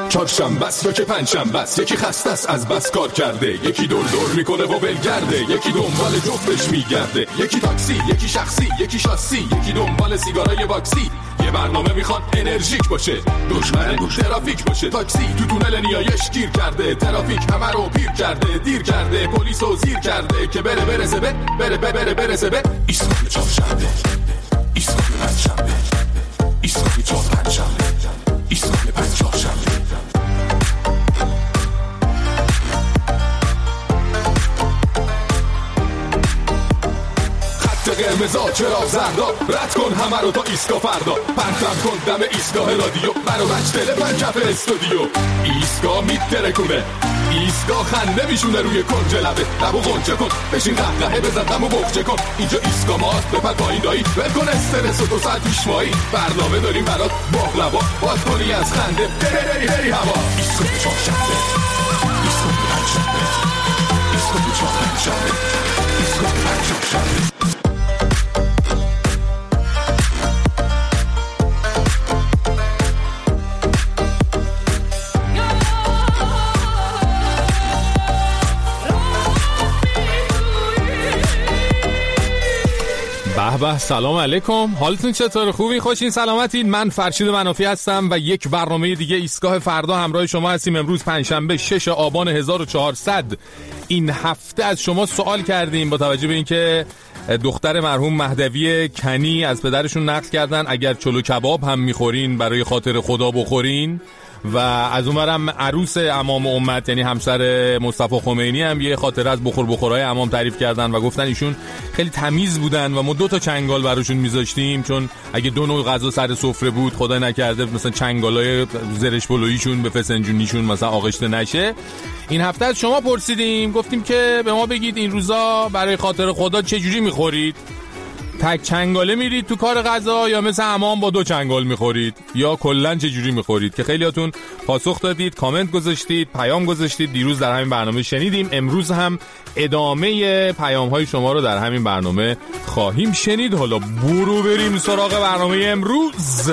چهارشنبه است یا که پنجشنبه است، یکی خسته است از بس کار کرده، یکی دور میکنه و ولگرده، یکی دنبال جفتش میگرده، یکی تاکسی، یکی شخصی، یکی شاسی، یکی دنبال سیگارای باکسی. یه برنامه میخواد انرژیک باشه، دشمن ترافیک باشه. تاکسی تو تونل نیایش گیر کرده، ترافیک همه رو پیر کرده، دیر کرده، پلیسو زیر کرده که برسه به ایستگاه چهارشنبه، ایستگاه پنجشنبه، ایستگاه چهارشنبه، ایستگاه پنجشنبه. قرمزا چرا زردا، رد کن همه رو تا ایستگاه فردا، پرتم کن دم ایستگاه رادیو، منو بچ تلفن کف استودیو. ایستگاه میترکونه، ایستگاه خنده میشونه روی کنج لبه، لبو غنچه کن، بشین قهقهه بزن دمو بخچه کن. اینجا ایستگاه ماست، بپر پایین دایی، ول کن استرس و 2 ساعت پیش مایی. برنامه داریم برات باقلوا، باز کنی از خنده هری هوا. ایستگاه چهارشنبه، ایستگاه پنجشنبه، ایستگاه چهارشنبه، ایستگاه پنجشنبه. به سلام علیکم، حالتون چطور؟ خوبین؟ خوشین؟ سلامتین؟ من فرشید منافی هستم و یک برنامه دیگه ایستگاه فردا همراه شما هستیم. امروز پنجشنبه 6 آبان 1400. این هفته از شما سوال کردیم با توجه به اینکه دختر مرحوم مهدوی کنی از پدرشون نقل کردن اگر چلو کباب هم میخورین برای خاطر خدا بخورین، و از اونورم عروس امام امت یعنی همسر مصطفی خمینی هم یه خاطره از بخورهای امام تعریف کردن و گفتن ایشون خیلی تمیز بودن و ما 2 تا چنگال براشون میذاشتیم، چون اگه 2 نوع غذا سر سفره بود خدا نکرده مثلا چنگالای زرش بلویشون به فسنجونیشون مثلا آغشته نشه. این هفته از شما پرسیدیم، گفتیم که به ما بگید این روزا برای خاطر خدا چه جوری میخورید؟ تک چنگاله میرید تو کار غذا یا مثل امام با 2 چنگال میخورید یا کلا چه جوری میخورید؟ که خیلیاتون پاسخ دادید، کامنت گذاشتید، پیام گذاشتید. دیروز در همین برنامه شنیدیم، امروز هم ادامه پیام های شما رو در همین برنامه خواهیم شنید. حالا برو بریم سراغ برنامه امروز.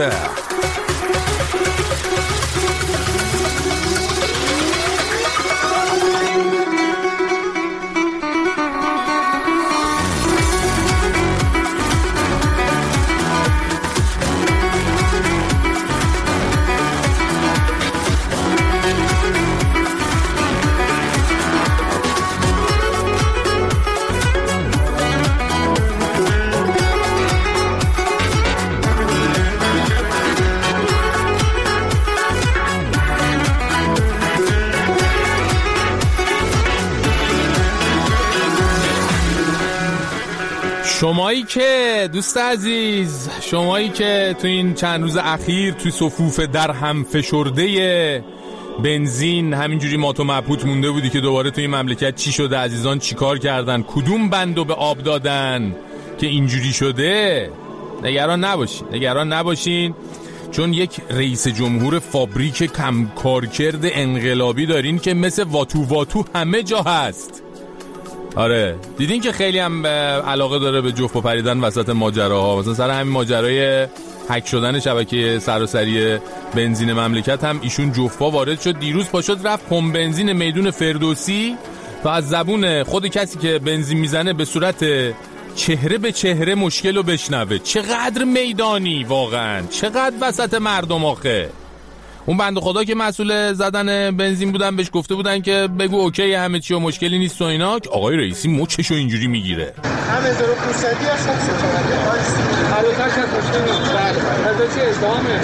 شمایی که دوست عزیز، شمایی که تو این چند روز اخیر توی صفوف در هم فشرده بنزین همینجوری مات و مبهوت مونده بودی که دوباره توی این مملکت چی شده، عزیزان چی کار کردن، کدوم بندو به آب دادن که اینجوری شده، نگران نباشین چون یک رئیس جمهور فابریک کم کارکرد انقلابی دارین که مثل واتو همه جا هست. آره دیدین که خیلی هم علاقه داره به جفت و پریدن وسط ماجراها، مثلا سر همین ماجرای هک شدن شبکه سراسری بنزین مملکت هم ایشون جفتا وارد شد. دیروز پاشد رفت پمپ بنزین میدون فردوسی تا از زبون خود کسی که بنزین میزنه به صورت چهره به چهره مشکل رو بشنوه. چقدر میدانی واقعا، چقدر وسط مردم آخه. اون بنده خدا که مسئول زدن بنزین بودن بهش گفته بودن که بگو اوکی همه چی و مشکلی نیست و اینا، آقای رئیسی مچشو اینجوری میگیره. هم 1500 هستن سوچا البته که مشکلی نیست. بله از چه ازدهامه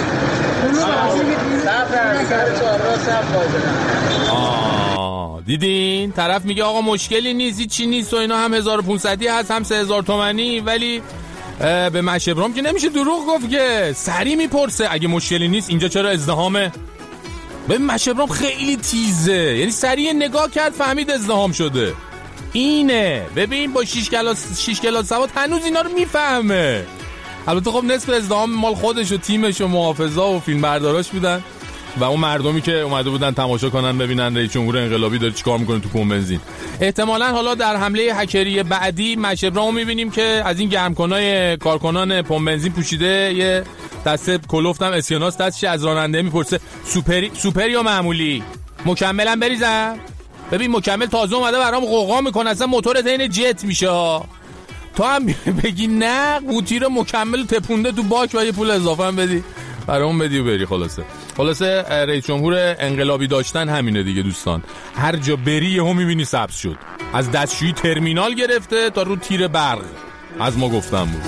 دیدین طرف میگه آقا مشکلی نیست چی نیست و اینا، هم 1500 هست هم 3000 تومانی، ولی به مشبرام که نمیشه دروغ گفت که سری میپرسه اگه مشکلی نیست اینجا چرا ازدهامه. به مشبرام خیلی تیزه، یعنی سری نگاه کرد فهمید ازدهام شده. اینه ببین با 6 کلاس سواد هنوز اینا رو میفهمه. البته خب نصف ازدهام مال خودش و تیمش و محافظا و فیلمبرداراش بودن و اون مردمی که اومده بودن تماشا کنن ببینن رئیس جمهور انقلابی داره چیکار میکنه تو پمپ بنزین. احتمالاً حالا در حمله هکری بعدی مشبرامو میبینیم که از این گرمکنای کارکنان پمپ بنزین پوشیده یه دست کلفتم اسکناس دستش، از راننده میپرسه سوپر یا معمولی؟ مکملم بریزم؟ ببین مکمل تازه اومده برام قوقا میکنه، اصلا موتورت این جت میشه ها. تو هم بگی نه قوطی رو مکمل تپونده تو باک و یه پول اضافه هم بدی برام بدی و بری. خلاصه رئیس جمهور انقلابی داشتن همینه دیگه دوستان، هر جا بری یهو میبینی سبز شد، از دستشویی ترمینال گرفته تا رو تیر برق. از ما گفتم بود.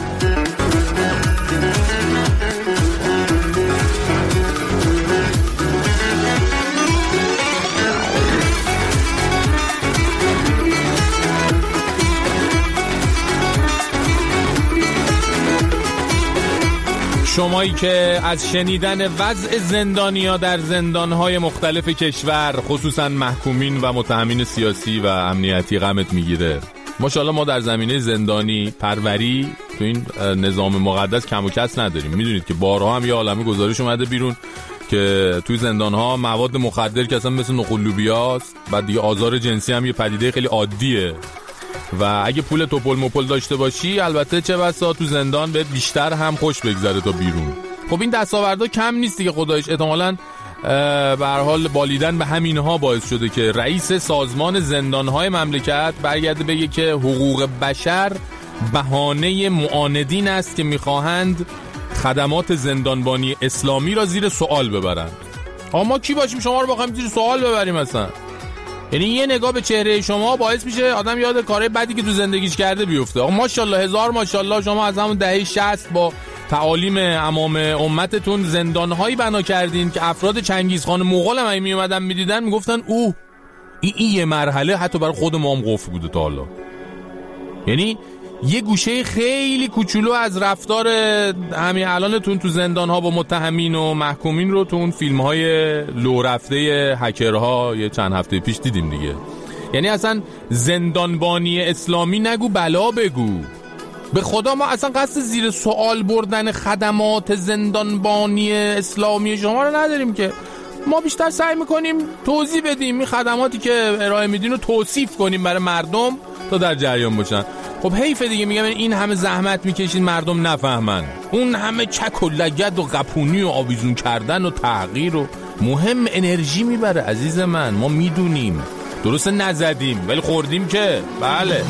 شمایی که از شنیدن وضع زندانیا در زندانهای مختلف کشور، خصوصا محکومین و متهمین سیاسی و امنیتی، غمت میگیره. ماشاءالله ما در زمینه زندانی پروری تو این نظام مقدس کم و کس نداریم. میدونید که بارها هم یه عالمه گزارش اومده بیرون که توی زندانها مواد مخدر که اصلا مثل نقلوبیاست، بعد دیگه آزار جنسی هم یه پدیده خیلی عادیه و اگه پول توپل مپل داشته باشی البته چه بسا تو زندان بهت بیشتر هم خوش بگذره تا بیرون. خب این دستاوردها کم نیست دیگه خدایش. احتمالاً به هر حال بالیدن به همینها باعث شده که رئیس سازمان زندانهای مملکت برگرده بگه که حقوق بشر بهانه معاندین است که میخواهند خدمات زندانبانی اسلامی را زیر سوال ببرند. ما کی باشیم شما رو بخوایم زیر سوال ببریم اصلا؟ یعنی یه نگاه به چهره شما باعث میشه آدم یاد کارهای بدی که تو زندگیش کرده بیفته. آقا ماشاءالله هزار ماشاءالله شما از همون دهه 60 با تعالیم امام امتتون زندانهایی بنا کردین که افراد چنگیزخان مغول هم می اومدن میدیدن میگفتن این یه مرحله حتی برای خود ما هم قفل بوده تا حالا. یعنی یه گوشه خیلی کوچولو از رفتار همین الانتون تو زندانها با متهمین و محکومین رو تو اون فیلم‌های لو رفته هکرها یه چند هفته پیش دیدیم دیگه. یعنی اصلا زندانبانی اسلامی نگو بلا بگو. به خدا ما اصلا قصد زیر سوال بردن خدمات زندانبانی اسلامی شما رو نداریم که. ما بیشتر سعی میکنیم توضیح بدیم این خدماتی که ارائه میدین رو توصیف کنیم برای مردم تا در جریان باشن. خب حیفه دیگه، میگم این همه زحمت میکشین مردم نفهمن، اون همه چک و لگد و قپونی و آویزون کردن و تغییر و مهم انرژی میبره عزیز من. ما میدونیم درست نزدیم ولی خوردیم که بله.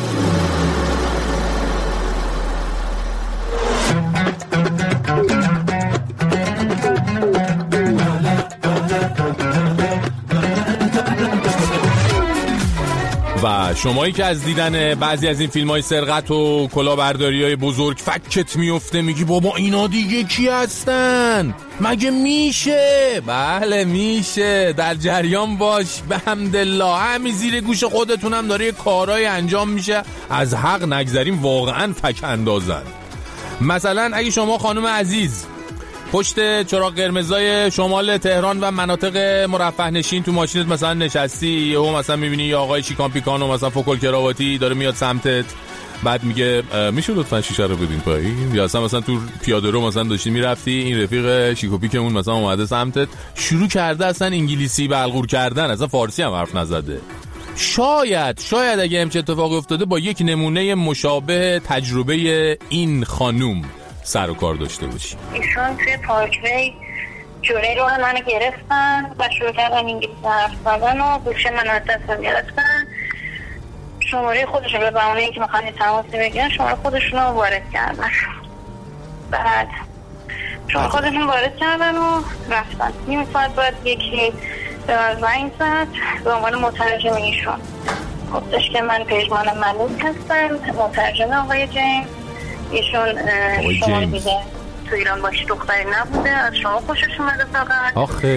و شمایی که از دیدن بعضی از این فیلم‌های سرقت و کلاهبرداری‌های بزرگ فکت میفته میگی بابا اینا دیگه کی هستن؟ مگه میشه؟ بله میشه، در جریان باش. به حمدالله همین زیر گوش خودتونم داره یه کارهای انجام میشه از حق نگذریم واقعا فک اندازن. مثلا اگه شما خانم عزیز پشت چراغ قرمزای شمال تهران و مناطق مرفه نشین تو ماشینت مثلا نشستی، یهو مثلا میبینی یه آقای شیکان پیکان و مثلا فوکل کراواتی داره میاد سمتت، بعد میگه میشه لطفا شیشه رو بدین پایین، یا مثلا تو پیاده رو مثلا داشتی میرفتی این رفیق شیکوپیکمون مثلا اومده سمتت شروع کرده اصلا انگلیسی بلغور کردن، اصلا فارسی هم حرف نزده. شاید اگه همچین اتفاقی افتاده با یک نمونه مشابه تجربه این خانوم سر و کار داشته باشی. ایشون توی پارکوی جلوی رو منو گرفتن و شروع کردن انگلیسی حرف زدن و گوشه منو از دستم گرفتن. شماره خودشون به بهونه اینکه میخوان تماسی بگیرن شماره خودشون رو وارد کردن. بعد شماره خودشون وارد کردن و رفتن. نیم ساعت بعد یکی به من زنگ زد به عنوان مترجم ایشون. گفتش که من پژمان ملوک هستم، مترجم آقای جیمز. ایشون شما دیگه تو ایران باشی دختری نبوده، از شما خوشش اومده فقط. آخه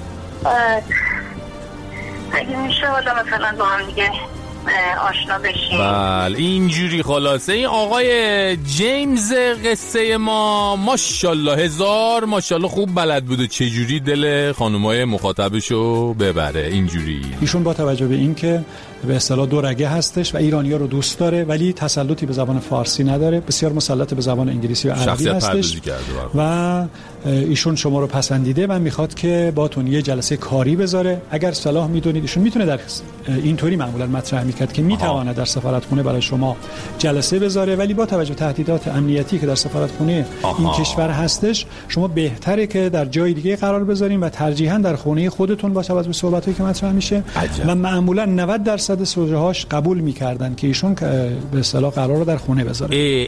اگه میشه حالا مثلا با هم دیگه آشنا بشیم. بله اینجوری. خلاصه این آقای جیمز قصه ما ماشاءالله هزار ماشاءالله خوب بلد بوده چجوری دل خانمای مخاطبشو ببره. اینجوری ایشون با توجه به این که به اصطلاح دو رگه هستش و ایرانی‌ها رو دوست داره ولی تسلطی به زبان فارسی نداره، بسیار مسلط به زبان انگلیسی و عربی هستش و ایشون شما رو پسندیده و میخواد که باتون یه جلسه کاری بذاره. اگر صلاح میدونید ایشون میتونه در اینطوری معمولا مطرح میکرد که میتونه در سفارتخونه برای شما جلسه بذاره، ولی با توجه به تهدیدات امنیتی که در سفارتخونه این کشور هستش شما بهتره که در جای دیگه قرار بذارین و ترجیحاً در خونه خودتون با توجه به صحبتایی که مطرح میشه. و معمولا 90% سوژه‌هاش قبول میکردن که ایشون به اصطلاح قرار رو در خونه بذاره.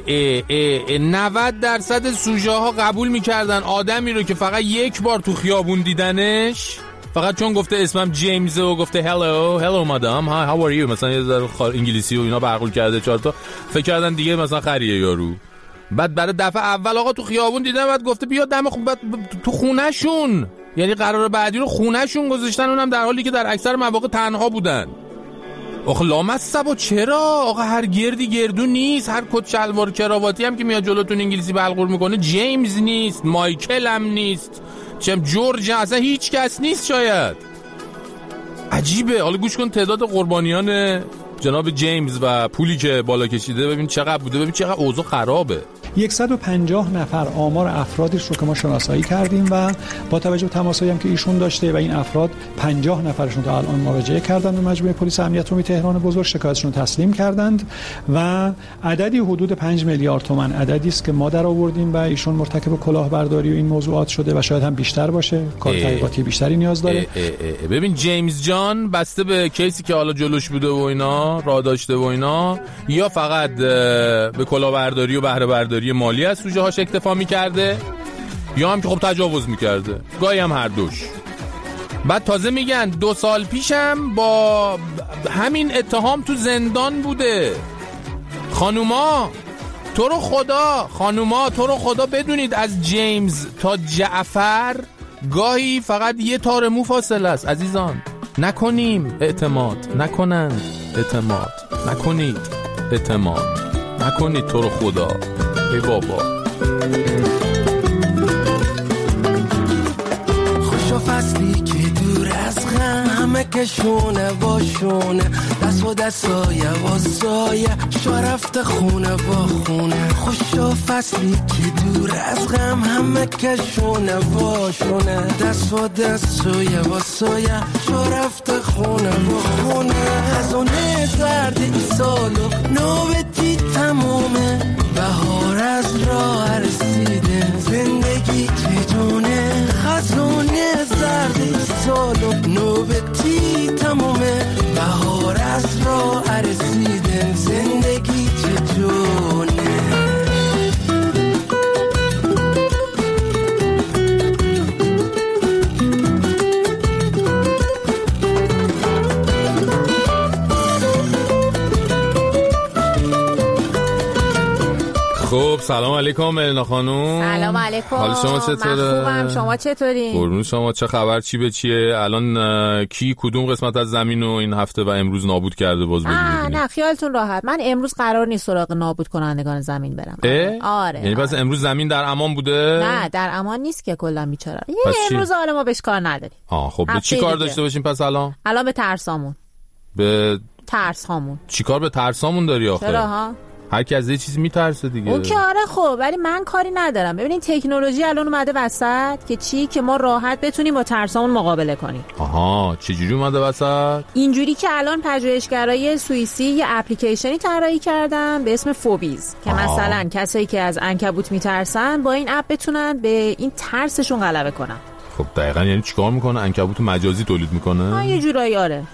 90% سوژه‌ها قبول میکردن آدمی رو که فقط یک بار تو خیابون دیدنش، فقط چون گفته اسمم جیمز و گفته hello مادام how are you مثلا یه ذره انگلیسی و اینا برقول کرده 4 تا، فکر کردن دیگه مثلا خریه یارو. بعد برای دفعه اول آقا تو خیابون دیدن، بعد گفته بیا دم تو خونه‌شون، یعنی قرار بعدی رو خونه‌شون گذاشتن، اونم در حالی که در اکثر مواقع تنها بودن. آخه لامصب چرا؟ آقا هر گردی گردو نیست، هر کت شلوار کراواتی هم که میاد جلوتون انگلیسی بلغور میکنه جیمز نیست، مایکل هم نیست، جورج، اصلا هیچ کس نیست شاید. عجیبه. حالا گوش کن تعداد قربانیان جناب جیمز و پولی که بالا کشیده ببین چقدر بوده، ببین چقدر اوضاع خرابه. 150 نفر آمار افرادیش رو که ما شناسایی کردیم و با توجه به تماسایی هم که ایشون داشته و این افراد 50 نفرشون تا الان مراجعه کردن به مجموعه پلیس امنیت عمومی تهران بزرگ، شکایتشون رو تسلیم کردند و عددی حدود 5 میلیارد تومان عددی است که ما در آوردیم و ایشون مرتکب کلاهبرداری و این موضوعات شده و شاید هم بیشتر باشه، کار تحقیقاتی بیشتری نیاز داره. ببین جیمز جان بسته به کیسی که حالا جلوش بوده و اینا راه داشته و اینا، یا فقط به کلاهبرداری و بهره برداری مالی از سوژه هاش اکتفا میکرده، یا هم که خب تجاوز میکرده، گاهی هم هر دوش. بعد تازه میگن 2 سال پیشم با همین اتهام تو زندان بوده. خانوما تو رو خدا بدونید از جیمز تا جعفر گاهی فقط یه تار مو فاصله است عزیزان. نکنیم اعتماد، نکنند اعتماد، نکنید اعتماد، نکنید تو رو خدا. ای بابا خوشا فصلی که دور از غم همه کشونه باشونه، دست و دستای واسای شرفت خونه با خونه. خوشا فصلی که دور از غم همه کشونه باشونه، دست و دستای واسای شرفت خونه با خونه. خزانه زرد ای سالو نوبتی تمومه، بهار از راه رسیده زندگی چجونه. خزانه زرد ای سالو نوبتی تمومه، بهار از راه رسیده زندگی چجونه. خب سلام علیکم ملینا خانوم. سلام علیکم. حال شما چطوره؟ من خوبم، شما چطورین؟ قربون شما. چه خبر؟ چی به چیه؟ الان کی کدوم قسمت از زمین رو این هفته و امروز نابود کرده باز بگید؟ نه خیالتون راحت، من امروز قرار نیست سراغ نابود کنندگان زمین برم. آره. یعنی پس امروز زمین در امان بوده؟ نه در امان نیست که کلا بیچاره. امروز حالا ما بهش کار نداریم. خب به چی کار داشته باشیم پس الان؟ به ترسامون. به ترس هامون. چی کار به ترسامون داری آخه؟ چرا ها؟ هر کی از یه چیزی میترسه دیگه. اون که آره خب، ولی من کاری ندارم. ببینین تکنولوژی الان اومده وسط که چی که ما راحت بتونیم با ترسامون مقابله کنیم. چجوری اومده وسط؟ اینجوری که الان پژوهشگرای سوئیسی یه اپلیکیشنی طراحی کردن به اسم فوبیز که مثلا کسایی که از عنکبوت میترسن با این اپ بتونن به این ترسشون غلبه کنن. خب دقیقاً یعنی چیکار میکنه؟ عنکبوت مجازی تولید میکنه؟ یه جورایی آره.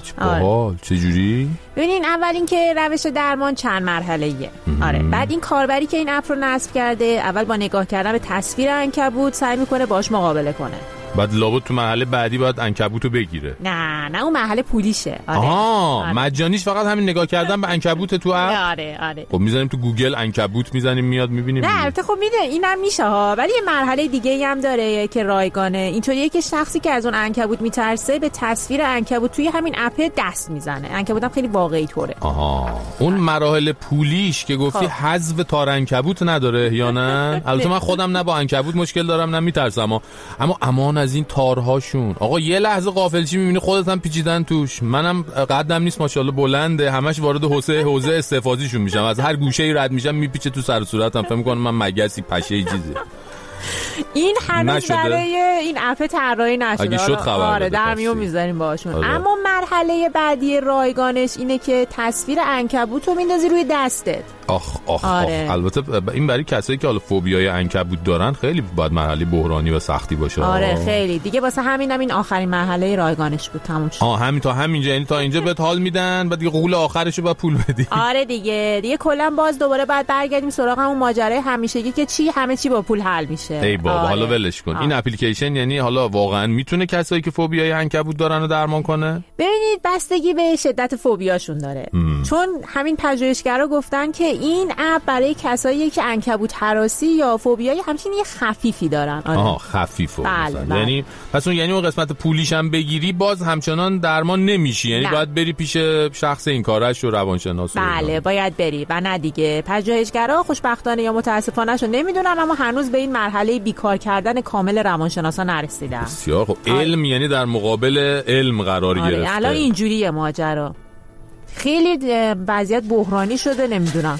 چه جوری؟ ببینین اول این که روش درمان چند مرحله‌ایه. آره. بعد این کاربری که این اپ رو نصب کرده اول با نگاه کردن به تصویر عنکبوت سعی میکنه باش مقابله کنه. بعد لابد تو مرحله بعدی باید عنکبوتو بگیره. نه اون مرحله پولیشه. آره. مجانیش فقط همین نگاه کردن به عنکبوت تو اپ. آره. خب میذاریم تو گوگل عنکبوت میزنیم میاد میبینیم. نه البته خب میده اینم میشه ها، ولی یه مرحله دیگه‌ای هم داره که رایگانه. اینطوریه که شخصی که از اون عنکبوت میترسه به تصویر عنکبوت توی همین اپ دست میزنه. عنکبوتم خیلی واقعی طوره. اون مراحل پولیش که گفتی حذف تار عنکبوت نداره یا نه؟ البته من خودم نه با عنکبوت مشکل دارم نه میترسم، اما امان از این تارهاشون. آقا یه لحظه غافلچی میبینی خودت هم پیچیدن توش. منم قدم نیست ماشاءالله بلنده، همش وارد حوزه استفادیشون میشم، از هر گوشه‌ای رد میشم میپیچه تو سر و صورتم، فکر می‌کنم من مگسی پشه چیزی. این هنوز نشده. برای این اپ طراحی نشده. اگه شد خبر آره بده در پس. میون میذاریم باشون. آره. اما مرحله بعدی رایگانش اینه که تصویر عنکبوت رو میندازی روی دستت. آخ آره. البته این برای کسایی که حالا فوبیای عنکبوت دارن خیلی باید مرحله بحرانی و سختی باشه. آره خیلی دیگه، واسه همینم این آخرین مرحله رایگانش بود، تموم شد. همین تا همینجا، یعنی تا اینجا بهت حال میدن، بعد دیگه قول آخرشو بعد پول بدی. آره دیگه کلا باز دوباره بعد برگردیم سراغ همون ماجرای همیشگی که همه چی با پول حل میشه. ای بابا آره. حالا ولش کن. این اپلیکیشن یعنی حالا واقعا میتونه کسایی که فوبیای عنکبوت دارن رو درمان کنه؟ ببینید بستگی به شدت فوبیاشون داره. چون همین پژوهشگرا گفتن که این اپ برای کسایی که عنکبوت هراسی یا فوبیای همچین یه خفیفی دارن. آره. خفیفه. بله. یعنی پس اون قسمت پولیش هم بگیری باز همچنان درمان نمیشی، یعنی باید بری پیش شخص این کارش و روانشناس. بله باید بری و نه دیگه. پژوهشگرا خوشبختانه یا متاسفانه شون نمیدونم، اما هنوز به این مرحله بیکار کردن کامل روانشناسا نرسیدن. بسیار خب. علم یعنی در مقابل علم قرار گرفته. الان اینجوریه ماجرا، خیلی وضعیت بحرانی شده، نمیدونم.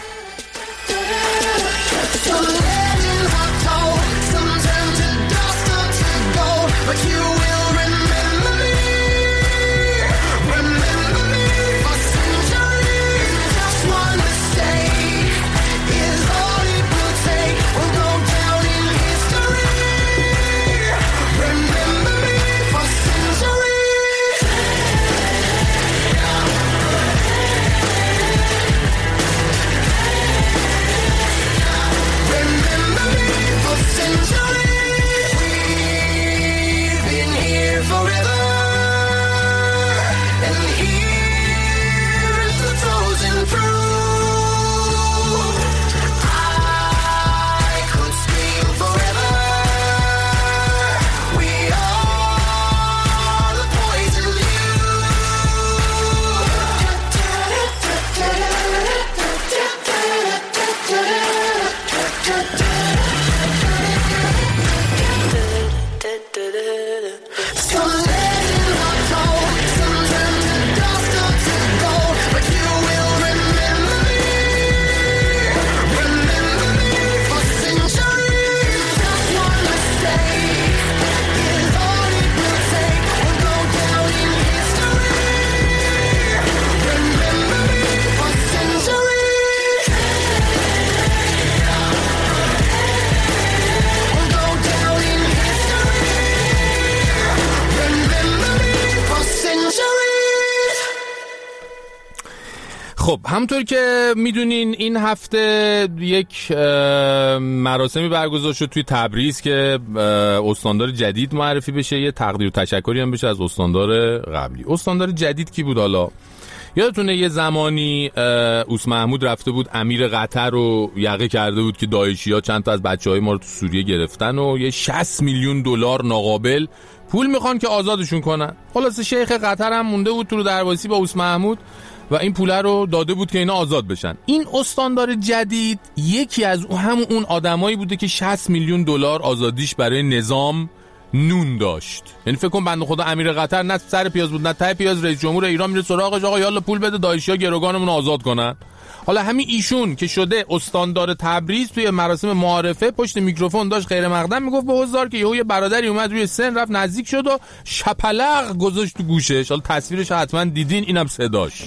خب همونطور که میدونین این هفته یک مراسمی برگزار شد توی تبریز که استاندار جدید معرفی بشه، یه تقدیر و تشکری هم بشه از استاندار قبلی. استاندار جدید کی بود حالا؟ یادتونه یه زمانی اوس محمود رفته بود امیر قطر رو یقه کرده بود که داعشی‌ها چند تا از بچه‌های ما رو تو سوریه گرفتن و یه 60 میلیون دلار ناقابل پول میخوان که آزادشون کنن. خلاص شیخ قطر هم مونده بود تو رو درواسی با اوس محمود و این پوله رو داده بود که اینا آزاد بشن. این استاندار جدید یکی از اون آدمایی بوده که 60 میلیون دلار آزادیش برای نظام نون داشت. یعنی فکر کن بنده خدا امیر قطر نه سر پیاز بود نه ته پیاز، رئیس جمهور ایران میره سراغش، آقا یالا پول بده داعشی‌ها گروگانمون رو آزاد کنن. حالا همین ایشون که شده استاندار تبریز توی مراسم معارفه پشت میکروفون داشت غیر مقدم میگفت به حضار که یه برادری اومد روی سن رفت نزدیک شد و شپلق گذاشت تو گوشش. حالا تصویرش حتما دیدین، اینم صداش.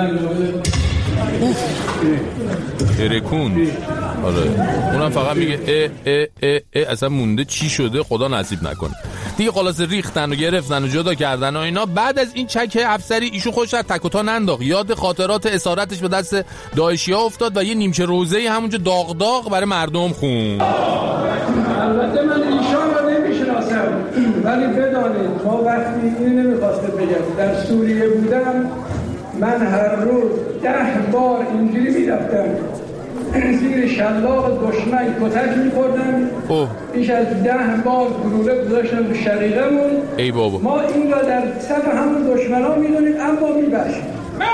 ترکون. آره اونم فقط میگه اصلا مونده چی شده خدا نصیب نکنه. دیگه خلاص ریختن و گرفتن و جدا کردن و اینا. بعد از این چک افسری ایشون خودش را تک و تا ننداخت، یاد خاطرات اسارتش به دست داعشی‌ها افتاد و یه نیمچه روزه‌ای همونجا داغ داغ برای مردم خون. البته من ایشان رو نمیشناسم، ولی بدانید ما وقتی اینو نمیخواسته بگم در سوریه بودم من هر روز 10 بار اینجوری میرفتم زیر شلاق دشمن کتک میخوردم، بیش از 10 بار گلوله گذاشتم تو شقیقمون. ای بابا ما این را در صف همون دشمنان میدونیم اما میبخشیم.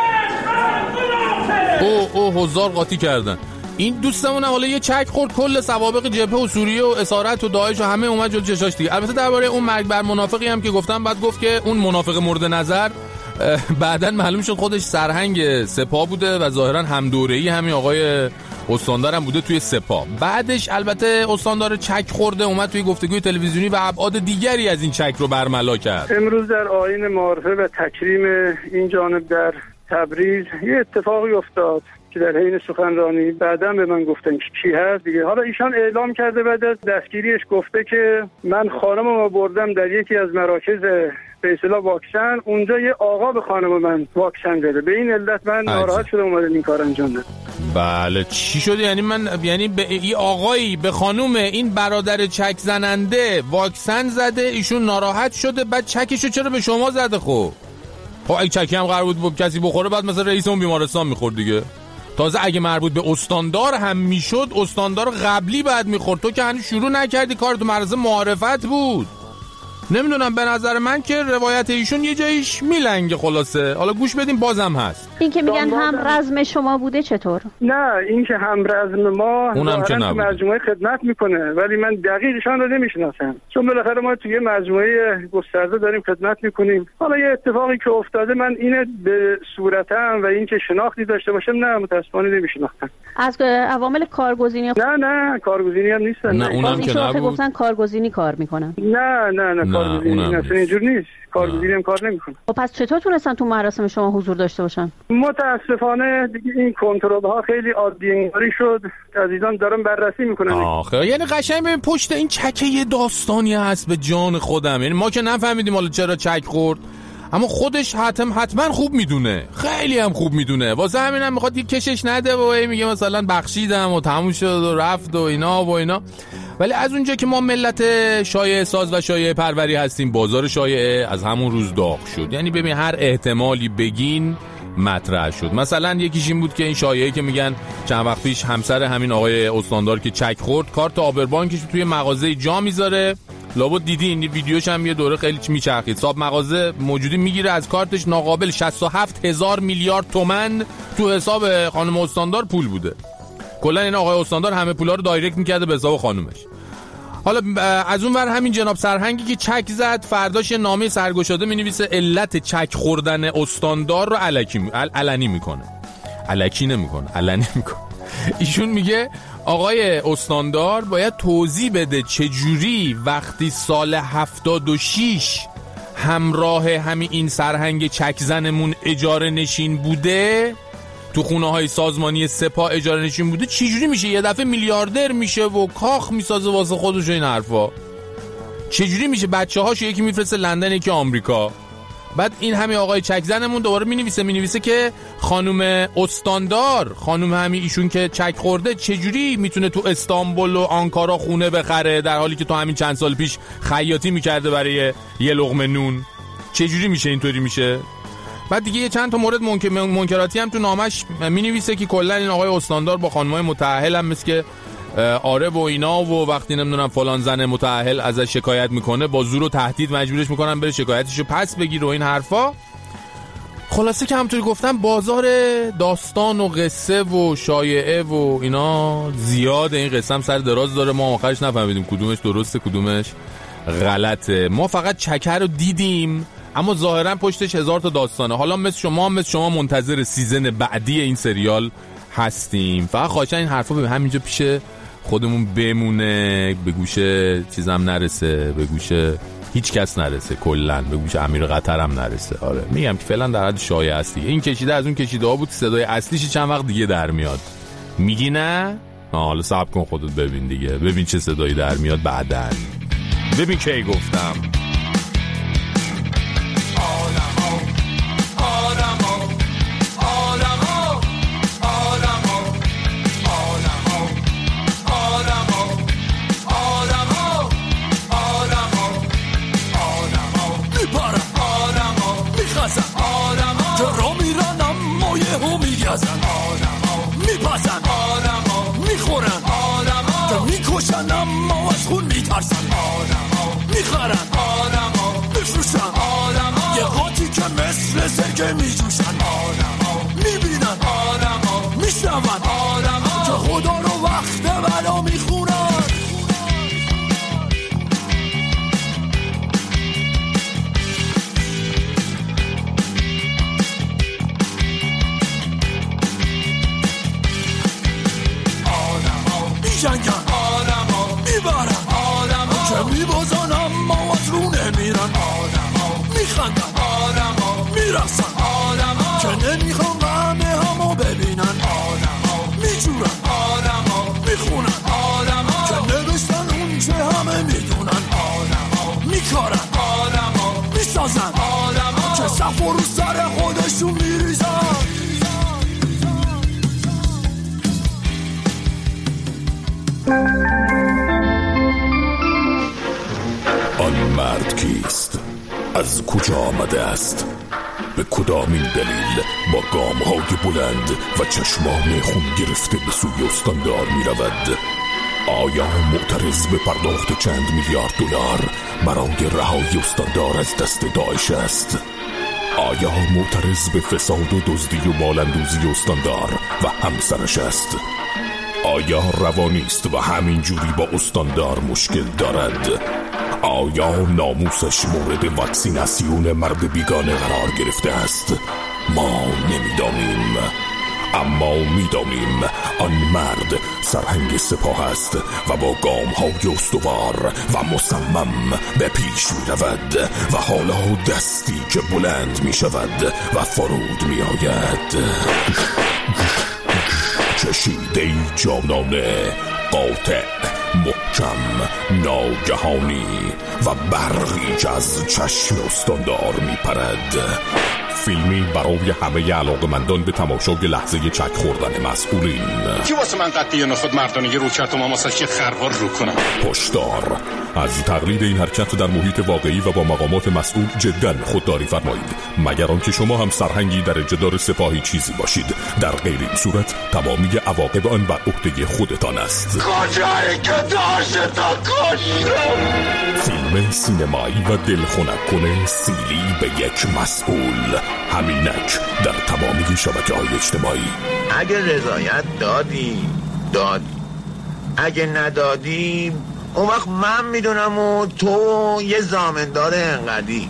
هزار قاطی کردن. این دوستمون حالا یه چک خورد، کل سوابق جبهه و سوریه و اسارت و داعش و همه اومد جلوی چشاش دیگه. البته درباره اون مرگ بر منافقی هم که گفتم بعد گفت که اون منافق مورد نظر بعدن معلوم شد خودش سرهنگ سپاه بوده و ظاهرا هم دوره‌ای همین آقای استاندارم بوده توی سپاه. بعدش البته استاندار چک خورده اومد توی گفتگوی تلویزیونی و ابعاد دیگری از این چک رو برملا کرد. امروز در آیین معارفه و تکریم این جانب در تبریز یه اتفاقی افتاد که در حین سخنرانی بعداً به من گفتن که کی هست دیگه. حالا ایشان اعلام کرده بعد از دستگیریش گفته که من خانمم بردم در یکی از مراکز به اصطلاح واکسن، اونجا یه آقا به خانم من واکسن زده، به این علت من ناراحت شدم اومدم این کار انجام دادم. بله چی شد؟ یعنی به این آقایی به خانم این برادر چک زننده واکسن زده، ایشون ناراحت شده، بعد چکشو چرا به شما زده؟ خب اگه چکی هم قرار بود کسی بخوره بعد مثلا رئیس اون بیمارستان میخورد دیگه. تازه اگه مربوط به استاندار هم میشد استاندار قبلی بعد میخورد. تو که هنوز شروع نکردی کار، تو مرز معارفت بود. نمیدونم به نظر من که روایت ایشون یه جایش میلنگه. خلاصه حالا گوش بدیم بازم هست. این که میگن هم رزم شما بوده چطور؟ نه این که هم رزم ما اونم که نبود. مجموعه خدمت میکنه ولی من دقیقشان رو نمیشناسم، چون بالاخره ما توی مجموعه گسترده داریم خدمت میکنیم. حالا یه اتفاقی که افتاده من اینه به صورتم و این که شناختی داشته باشم نه متاسفانه نمیشناختم. از عوامل کارگزینی؟ نه کارگزینی هم نیستن. نه اونم که نبود. گفتن کارگزینی کار میکنن. نه کارگزینی اصلا اینجور نیست. کارگزینی هم کار نمیکنه. خب پس چطور تونستن تو مراسم شما حضور داشته باشن؟ متاسفانه دیگه این کنترل ها خیلی عادی انگاری شد. عزیزان دارن بررسی میکنن. آخه یعنی قشنگ ببین پشت این چکه یه داستانی هست به جان خودم. یعنی ما که نفهمیدیم حالا چرا چک خورد، اما خودش حتما خوب میدونه، خیلی هم خوب میدونه. واسه همینم میخواد یک کشش نده و میگه مثلا بخشیدم و تموم شد و رفت و اینا. ولی از اونجا که ما ملت شایعه ساز و شایعه پروری هستیم، بازار شایعه از همون روز داغ شد. یعنی ببین هر احتمالی بگین مطرح شد. مثلا یکیش این بود که این شایعه که میگن چند وقت پیش همسر همین آقای استاندار که چک خورد کارت آبربانکش توی مغازه جا میذاره، لابد دیدین این ویدیوش هم یه دوره خیلی میچرخید، صاحب مغازه موجودی میگیره از کارتش ناقابل 67,000 میلیارد تومان تو حساب خانم استاندار پول بوده. کلا این آقای استاندار همه پولا رو دایرکت میکرده به حساب خانومش. حالا از اون ور همین جناب سرهنگی که چک زد فرداش نامه سرگشاده مینویسه علت چک خوردن استاندار رو علنی میکنه. علکی نمیکنه، علنی میکنه. ایشون میگه آقای استاندار باید توضیح بده چجوری وقتی سال 76 همراه همین این سرهنگ چک زنمون اجاره نشین بوده، تو خونه های سازمانی سپاه اجاره نشین بوده، چجوری میشه یه دفعه میلیاردر میشه و کاخ میسازه واسه خودش و این حرفا؟ چجوری میشه بچه هاشو یکی میفرسته لندن یکی آمریکا؟ بعد این همین آقای چک زنمون دوباره مینویسه که خانم استاندار، خانم همین ایشون که چک خورده چجوری میتونه تو استانبول و آنکارا خونه بخره در حالی که تو همین چند سال پیش خیاطی میکرده برای یه لقمه نون؟ چجوری میشه اینطوری میشه؟ بعد دیگه یه چند تا مورد منکراتی هم تو نامش مینویسه که کلا این آقای استاندار با خانمای متأهل هم مثل که آره و اینا و وقتی نمیدونم فلان زن متأهل ازش شکایت میکنه با زور و تهدید مجبورش میکنن بره شکایتشو پس بگیر و این حرفا. خلاصه که همونطوری گفتم بازار داستان و قصه و شایعه و اینا زیاد. این قصه هم سر دراز داره، ما آخرش نفهمیدیم کدومش درسته کدومش غلطه. ما فقط چکر رو دیدیم اما ظاهرا پشتش 1000 تا داستانه. حالا مثل شما منتظر سیزن بعدی این سریال هستیم. فقط خواهشاً این حرفا به همینجا پیش خودمون بمونه، به گوش چیزم نرسه، به گوش هیچ کس نرسه، کلا به گوش امیر قطر هم نرسه. آره میگم که فعلا در حد شایعه است دیگه. این کشیده از اون کشیده ها بود، صدای اصلیش چند وقت دیگه در میاد. میگی نه؟ حالا صبر کن خودت ببین دیگه، ببین چه صدایی در میاد بعدن. ببین کی گفتم میپسن میخورن میکشن اما از خون میترسن میخرن میفروشن یه قاطی که مثل سرکه میجوشن میبینن میشنون که خدا رو وقت بلا میخونن. میرسن آدما که نمیخوان غم همو ببینن آدما میجورن آدما میخونن آدما که نوشتن اون چه همه میدونن آدما میکارن آدما میسازن آدما که صف رو سر خودشون میریزن. آن مرد کیست؟ از کجا آمده است؟ به کدامین دلیل با گام‌های بلند و چشمان خون گرفته به سوی استاندار می رود؟ آیا معترض به پرداخت چند میلیارد دلار برای رهایی استاندار از دست داعش است؟ آیا معترض به فساد و دزدی و مال‌اندوزی استاندار و همسرش است؟ آیا روانی است و همینجوری با استاندار مشکل دارد؟ آیا ناموسش مورد واکسیناسیون مرد بیگانه قرار گرفته است؟ ما نمیدانیم، اما میدانیم آن مرد سرهنگ سپاه است و با گام‌های استوار و مصمم به پیش می رود و حالا دستی که بلند می شود و فرود می آید. کشیده جانانه، قاطع، محکم، ناگهانی و برقی که از چشم استاندار می پرد. فیلمی برای همه علاقه‌مندان به تماشای لحظه چک خوردن مسئولین. کی واسه من قطعی نخود مردانه یه رو کرد و من واسه یه خروار رو کنم؟ هشدار: از تقلید این حرکت در محیط واقعی و با مقامات مسئول جداً خودداری فرمایید، مگر آنکه شما هم سرهنگی درجه‌دار سپاهی چیزی باشید. در غیر این صورت تمامی عواقب آن بر عهده خودتان است. کجایی که داشت تا کشتم؟ فیلم سینمایی و دلخنک کنه سیلی به یک مسئول، همینک در تمامی شبکه‌های اجتماعی. اگه رضایت دادی اگه ندادی اون وقت من میدونم و تو یه ضامندار انقدی.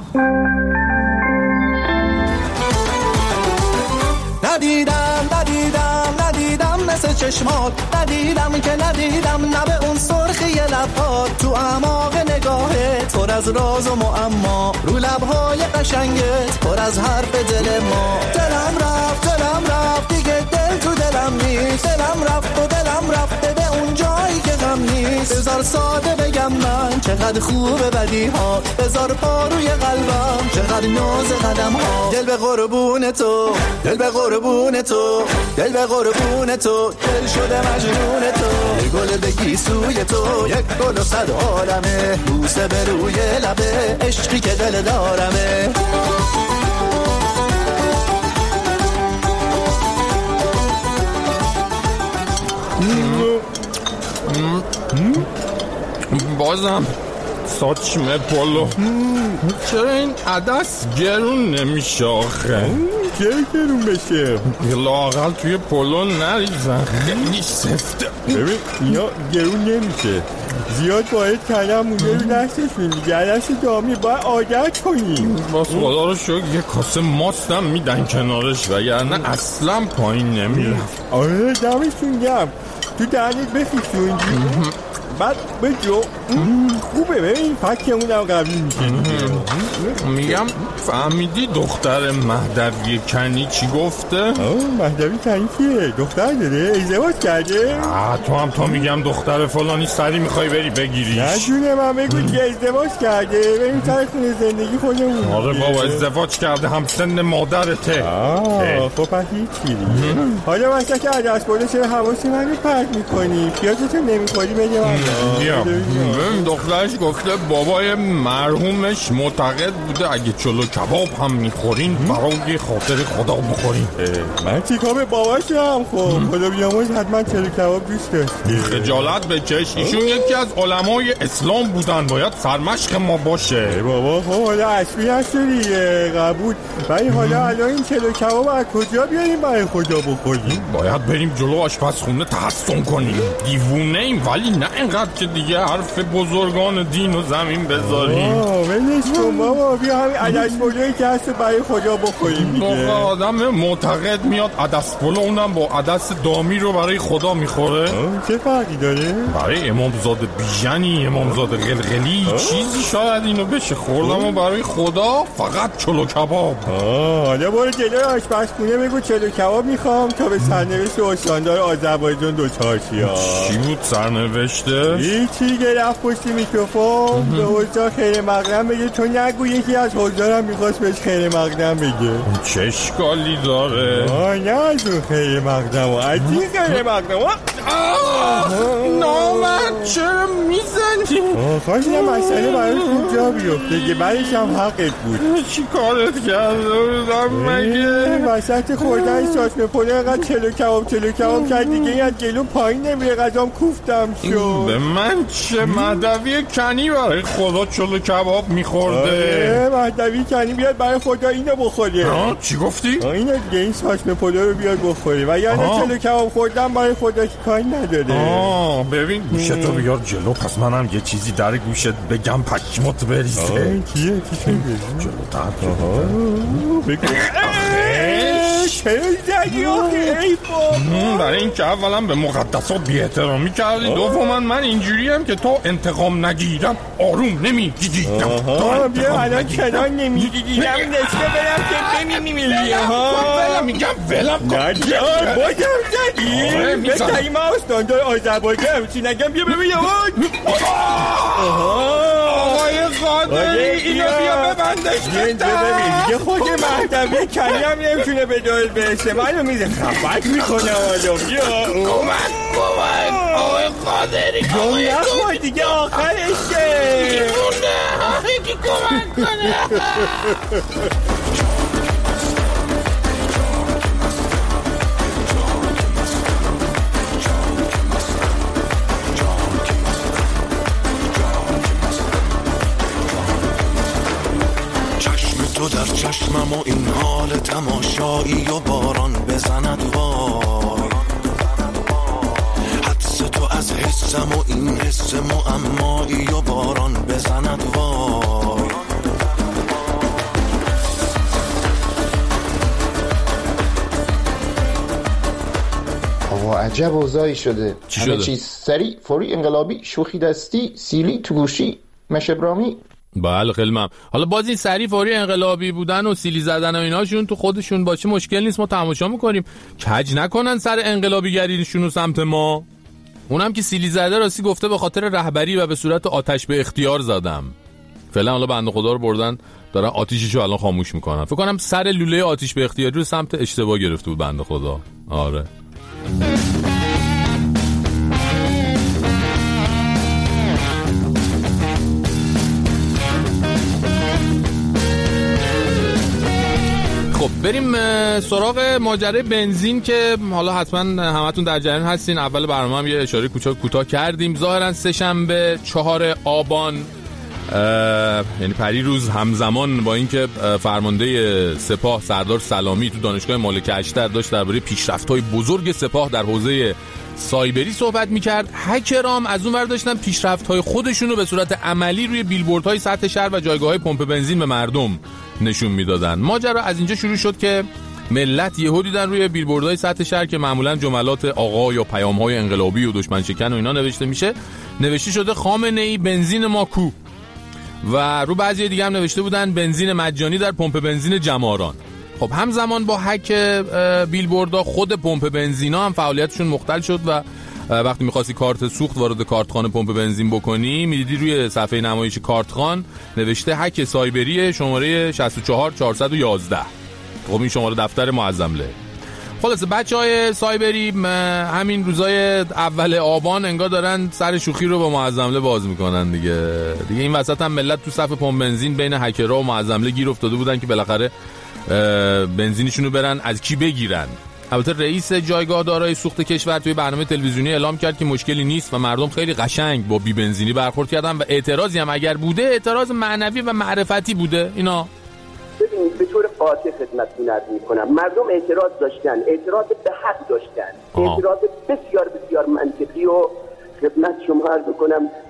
ندیدم مثل چشمات، ندیدم که ندیدم نه به اون سرخی لبات، تو اعماق نگاهت پر از راز و معما، رو لبهای قشنگت پر از حرف دل ما. دلم رفت دیگه دل تو دلم نیست، دلم رفت و دلم رفته به اون جایی که غم نیست. بذار ساده بگم من چقدر خوبه بدی ها، بذار پا روی قلبم چقدر ناز قدم ها. دل به قربون تو، دل به قربون تو، دل به قربون تو، دل شده مجنون تو. یه گل بگی سوی تو، یک گل و صد عالمه، بوسه به روی لبه، عشقی که دل دارمه. بازم ساچمه پولو، چرا این عدس گرون نمیشه آخه؟ چرا گرون بشه؟ لااقل توی پولو نریزن، خیلی سفته. ببین اینا گرون نمیشه، زیاد باید کلم مونده رو دستشون دیگه، عدس دامی باید عادت کنیم. باز خدا رو شکر یه کاسه ماستم میدن کنارش وگرنه اصلا پایین نمیرفت. آره دمشون گرم، تو دهنت بخیشون بعد بجو خوبه. ببین فکمونم قوی میشه. میگم فهمیدی دختر مهدوی کنی چی گفته؟ مهدوی کنی کیه؟ دختر داره؟ ازدواج کرده؟ تو هم تا میگم دختر فلانی سری میخوای بری بگیریش. نجونه من بگو که ازدواج کرده، بریم سر خونه زندگی خودمون. آره بابا ازدواج کرده، هم سن مادرته. خب پس هیچی. حالا واسه که عدس بوده چرا حواسی منو پرت میکنی؟ پیازتو نمیخوری بگه من. دخترش گفته بابای مرحومش معتقد بوده اگه چلو کباب هم میخورین برای خاطر خدا بخورین. من چیکار به باباشم؟ خب خدا بیامرز حتما چلو کباب دوست داشت. خجالت بکش، ایشون یکی از علمای اسلام بودن، باید سرمشق ما باشه. بابا خب حالا عصبی هست دیگه، قبول. ولی حالا الان این چلو کباب از کجا بیاریم برای خدا بخوریم؟ باید بریم جلو آشپزخونه تحسن کنیم. دیوونه ایم ولی نه انقدر که دیگه حرف بزرگان دین و زمین بذاریم. ولش کن بابا، بیا همین عدس پلوی که هست برای خدا بخوریم دیگه. آدم معتقد میاد عدس پلو اونم با عدس دامی رو برای خدا میخوره. چه فرقی داره؟ برای امامزاده بیژنی، امامزاده قلقلی چیزی شاید اینو بشه خوردم و برای خدا فقط چلو کباب. حالا برو جلوی آشپزخونه بگو چلو کباب میخوام تا به سرنوشت استاندار آذربایجان دوچار شی. چی بود سرنوشته؟ هیچی گرفت پشتی میکروفون به حضار خیر مقدم بگه، تو نگو یکی از حضارم میخواست بهش خیر مقدم بگه. چه اشکالی داره؟ نه از اون خیر مقدم از این خیر مقدم. نامرد چرا میزنی؟ خواهش اینم مسئله برای خوب جا بیفته که بعدش هم حقت بود. چی کارت کرده بودم مگه؟ وسط خوردن شاشمه پلو اینقدر چلو کباب کرد دیگه این از جلو پایین نمیره، غذام کوفتم شد. به من چه؟ مهدوی کنی برای خدا چلو کباب میخورده. مهدوی کنی بیاد برای خدا اینو بخوری. چی گفتی؟ اینو دیگه این شاشمه پلو رو بیاد بخوری و یعنی چلو کباب خوردم برای خدا که کاری نداره. ببین گوشتو بیار جلو، پس منم یه چیزی در گوشت بگم پکیمت بریزه. کیه؟ جلو تر بگو. چرا زدی آخه ای بابا؟ برای این که اولا به مقدسات بی احترامی کردی، دوما من اینجوری هم که تا انتقام نگیرم آروم نمیگیرم. بیا الان کنار نمیگیرم نشته برم که بمیمیلی. میگم ولم کن. بازم زدی؟ بسایی ما استاندار آذربایجان چی نگم بیا ببین آقای قادری اینو بیا ببندش دیگه خود مهدوی کنی هم نمیتونه به دل برسه، منو میزه خفت میکنه. آدم بیا کمک آقای قادری نخواه دیگه آخرشه یکی کمک کنه. تو در چشمم و این حال تماشایی و باران بزند وای، حدس تو از حسم و این حس معمایی و باران بزند وای. آقا عجب اوضاعی شده. چی همه شده؟ چیز سریع، فوری، انقلابی، شوخی دستی، سیلی تو گوشی، مشبرامی. بله خیلی ممنون. حالا باز این سریع فوری انقلابی بودن و سیلی زدن و ایناشون تو خودشون باشه مشکل نیست، ما تماشا میکنیم. کج نکنن سر انقلابی گریشون و سمت ما. اونم که سیلی زده راستی گفته به خاطر رهبری و به صورت آتش به اختیار زدم. فعلا حالا بنده خدا رو بردن دارن آتیششو الان خاموش میکنن. فکر کنم سر لوله آتش به اختیاری رو سمت اشتباه گرفته بود بنده خدا. آره. خب بریم سراغ ماجرای بنزین که حالا حتما همتون در جریان هستین. اول برنامه هم یه اشاره کوتاه کردیم. ظاهرا سه‌شنبه 4 آبان یعنی پریروز همزمان با اینکه فرمانده سپاه سردار سلامی تو دانشگاه مالک اشتر داشت درباره پیشرفت‌های بزرگ سپاه در حوزه سایبری صحبت می‌کرد، هکرام از اون ور داشتن پیشرفت‌های خودشون رو به صورت عملی روی بیلبوردهای سطح شهر و جایگاه‌های پمپ بنزین به مردم نشون میدادن. ماجرا از اینجا شروع شد که ملت یهو دیدن روی بیلبوردهای سطح شهر که معمولا جملات آقا یا پیام‌های انقلابی و دشمن شکن و اینا نوشته میشه، نوشته شده خامنه‌ای بنزین ما کو، و رو بعضی دیگه هم نوشته بودن بنزین مجانی در پمپ بنزین جماران. خب همزمان با هک بیلبوردها خود پمپ بنزینا هم فعالیتشون مختل شد و وقتی می‌خواستی کارت سوخت وارد کارتخانه پمپ بنزین بکنی می‌دیدی روی صفحه نمایش کارتخان نوشته هک سایبری شماره 64411. خب این شماره دفتر معظمله. خلاصه بچهای سایبری همین روزای اول آبان انگار دارن سر شوخی رو با معظمله باز میکنن دیگه این وسط هم ملت تو صف پمپ بنزین بین هکرها و معظمله گیر افتاده بودن که بالاخره بنزینشونو برن از کی بگیرن. البته رئیس جایگاه دارای سوخت کشور توی برنامه تلویزیونی اعلام کرد که مشکلی نیست و مردم خیلی قشنگ با بی بنزینی برخورد کردن و اعتراضی هم اگر بوده اعتراض معنوی و معرفتی بوده. اینا ببینید به طور قاطع خدمتتون عرض می‌کنم مردم اعتراض داشتن، اعتراض به حق داشتن، اعتراض بسیار بسیار منطقی و خدمت شما عرض کنم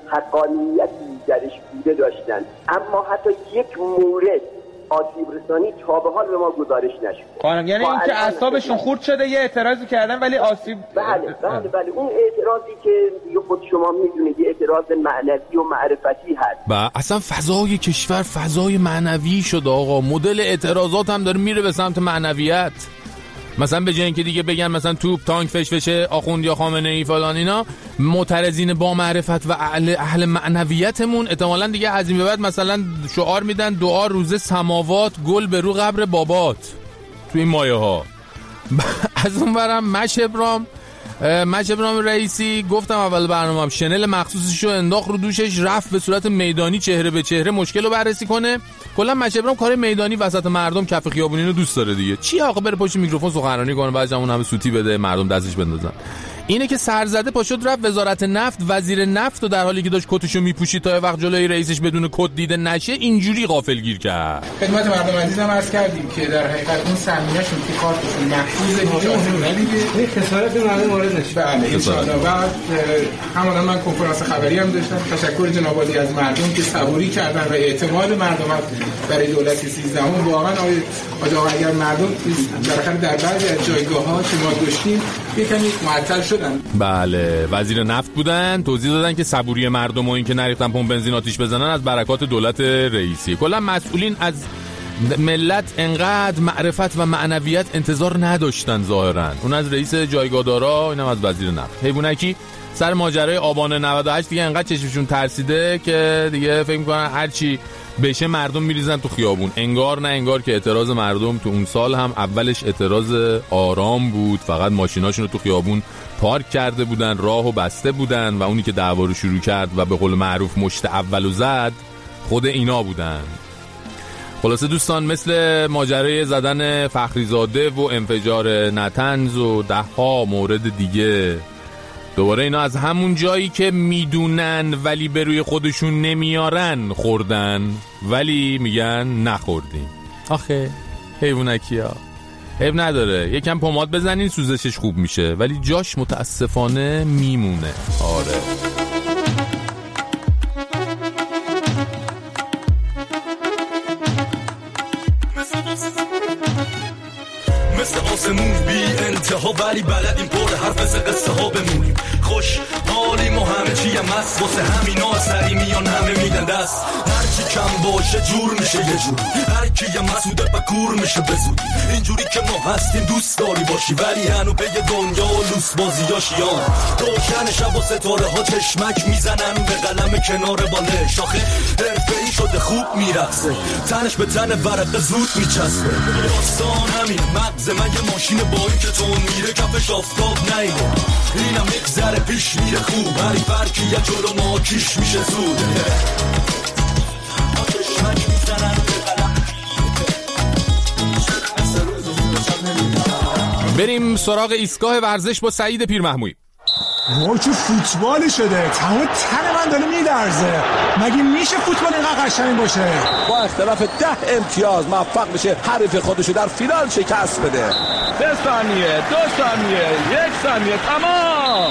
حقانیتی درش بوده داشتن، اما حتی یک مورد آسیب رسانی تا به حال به ما گزارش نشد. خانم یعنی این که اعصابشون خورد شده یه اعتراضی کردن ولی آسیب بله اون اعتراضی که دیگه خود شما میدونید یه اعتراض معنوی و معرفتی هست و اصلا فضای کشور فضای معنوی شد آقا. مدل اعتراضات هم داره میره به سمت معنویت. مثلا به جای اینکه دیگه بگن مثلا توپ تانک فشفشه آخوند یا خامنه ای فلان اینا، معترضین با معرفت و اهل معنویتمون احتمالاً دیگه از این به بعد مثلا شعار میدن دعا روزه سماوات گل به رو قبر بابات توی این مایه ها. از اون برم مش ابراهیم رئیسی گفتم اول برنامه‌ام شنل مخصوصشو انداخت رو دوشش، رفت به صورت میدانی چهره به چهره مشکل رو بررسی کنه. کلا مش ابراهیم کار میدانی وسط مردم کف خیابونی رو دوست داره دیگه. چی آقا بره پشت میکروفون سخنرانی کنه بعد همون همه سوتی بده مردم دستش بندازن. اینه که سرزده پاشد رفت وزارت نفت، وزیر نفت و در حالی که داشت کتشو میپوشید تا وقت جلوی رئیسش بدون کت دیده نشه اینجوری غافلگیر کرد. خدمت مردم عزیزم عرض کردیم که در حقیقت اون سهمیه‌شون که کارتشون محفوظه دیگه خسارت مردم وارد نشه. بله ان شاء الله. بعد همون من کنفرانس خبری هم داشتم. تشکر جناب عالی از مردم که صبوری کردن و اعتماد مردم برای دولت 13 واقعا آقا اگر مردم بالاخره در بعضی از جایگاه‌ها که ما داشتیم یکمی معطل شدن. بله وزیر نفت بودن، توضیح دادن که صبوری مردم و این که نریختن پمپ بنزین آتیش بزنن از برکات دولت رئیسی. کلا مسئولین از ملت انقدر معرفت و معنویت انتظار نداشتن ظاهرا. اون از رئیس جایگاهدارا، اینم از وزیر نفت. حیوانکی سر ماجرای آبان 98 دیگه انقدر چشمشون ترسیده که دیگه فکر می‌کنن هر چی بشه مردم میریزن تو خیابون. انگار نه انگار که اعتراض مردم تو اون سال هم اولش اعتراض آرام بود، فقط ماشیناشون رو تو خیابون پارک کرده بودن، راهو بسته بودن و اونی که دعوا رو شروع کرد و به قول معروف مشت اولو زد خود اینا بودن. خلاصه دوستان مثل ماجرای زدن فخریزاده و انفجار نتنز و 10 مورد دیگه دوباره اینا از همون جایی که میدونن ولی به روی خودشون نمیارن خوردن ولی میگن نخوردیم. آخه حیوانکی ها. عیب نداره یکم پماد بزنین سوزشش خوب میشه ولی جاش متاسفانه میمونه. آره مثل آسمون بی انتها ولی بلدیم پر حرف از قصه ها بمونیم. خوش حالیم و همه چی هم هست واسه همینا سری میان همه میدن دست. هرچی کم باشه جور میشه یه جور، هرکی یه مسعوده بکور میشه بزود. اینجوری که ما هستیم دوست داری باشی ولی هنو به دنیا و لوس بازیاشیان. روشن شب و ستاره ها چشمک میزنن به قلم کنار بالش. آخه حرفه‌ای شده خوب میرقصه تنش به تن ورق زود میچسبه. داستان همین مغز من یه ماشین بایی که تون میره کفش آفتاب نیمه. اینم یک ذره پیش میره خوب هری فرکی یه جلو ما کیش میشه زود. آتشمک میزنن به قلم. بریم سراغ ایستگاه ورزش با سعید پیرمحمویی. وای چه فوتبالی شده، تمام تن من داره میلرزه. مگه میشه فوتبال اینقدر قشنگ باشه؟ با اختلاف 10 امتیاز موفق بشه حریف خودشو در فینال شکست بده. 3 ثانیه 2 ثانیه 1 ثانیه تمام.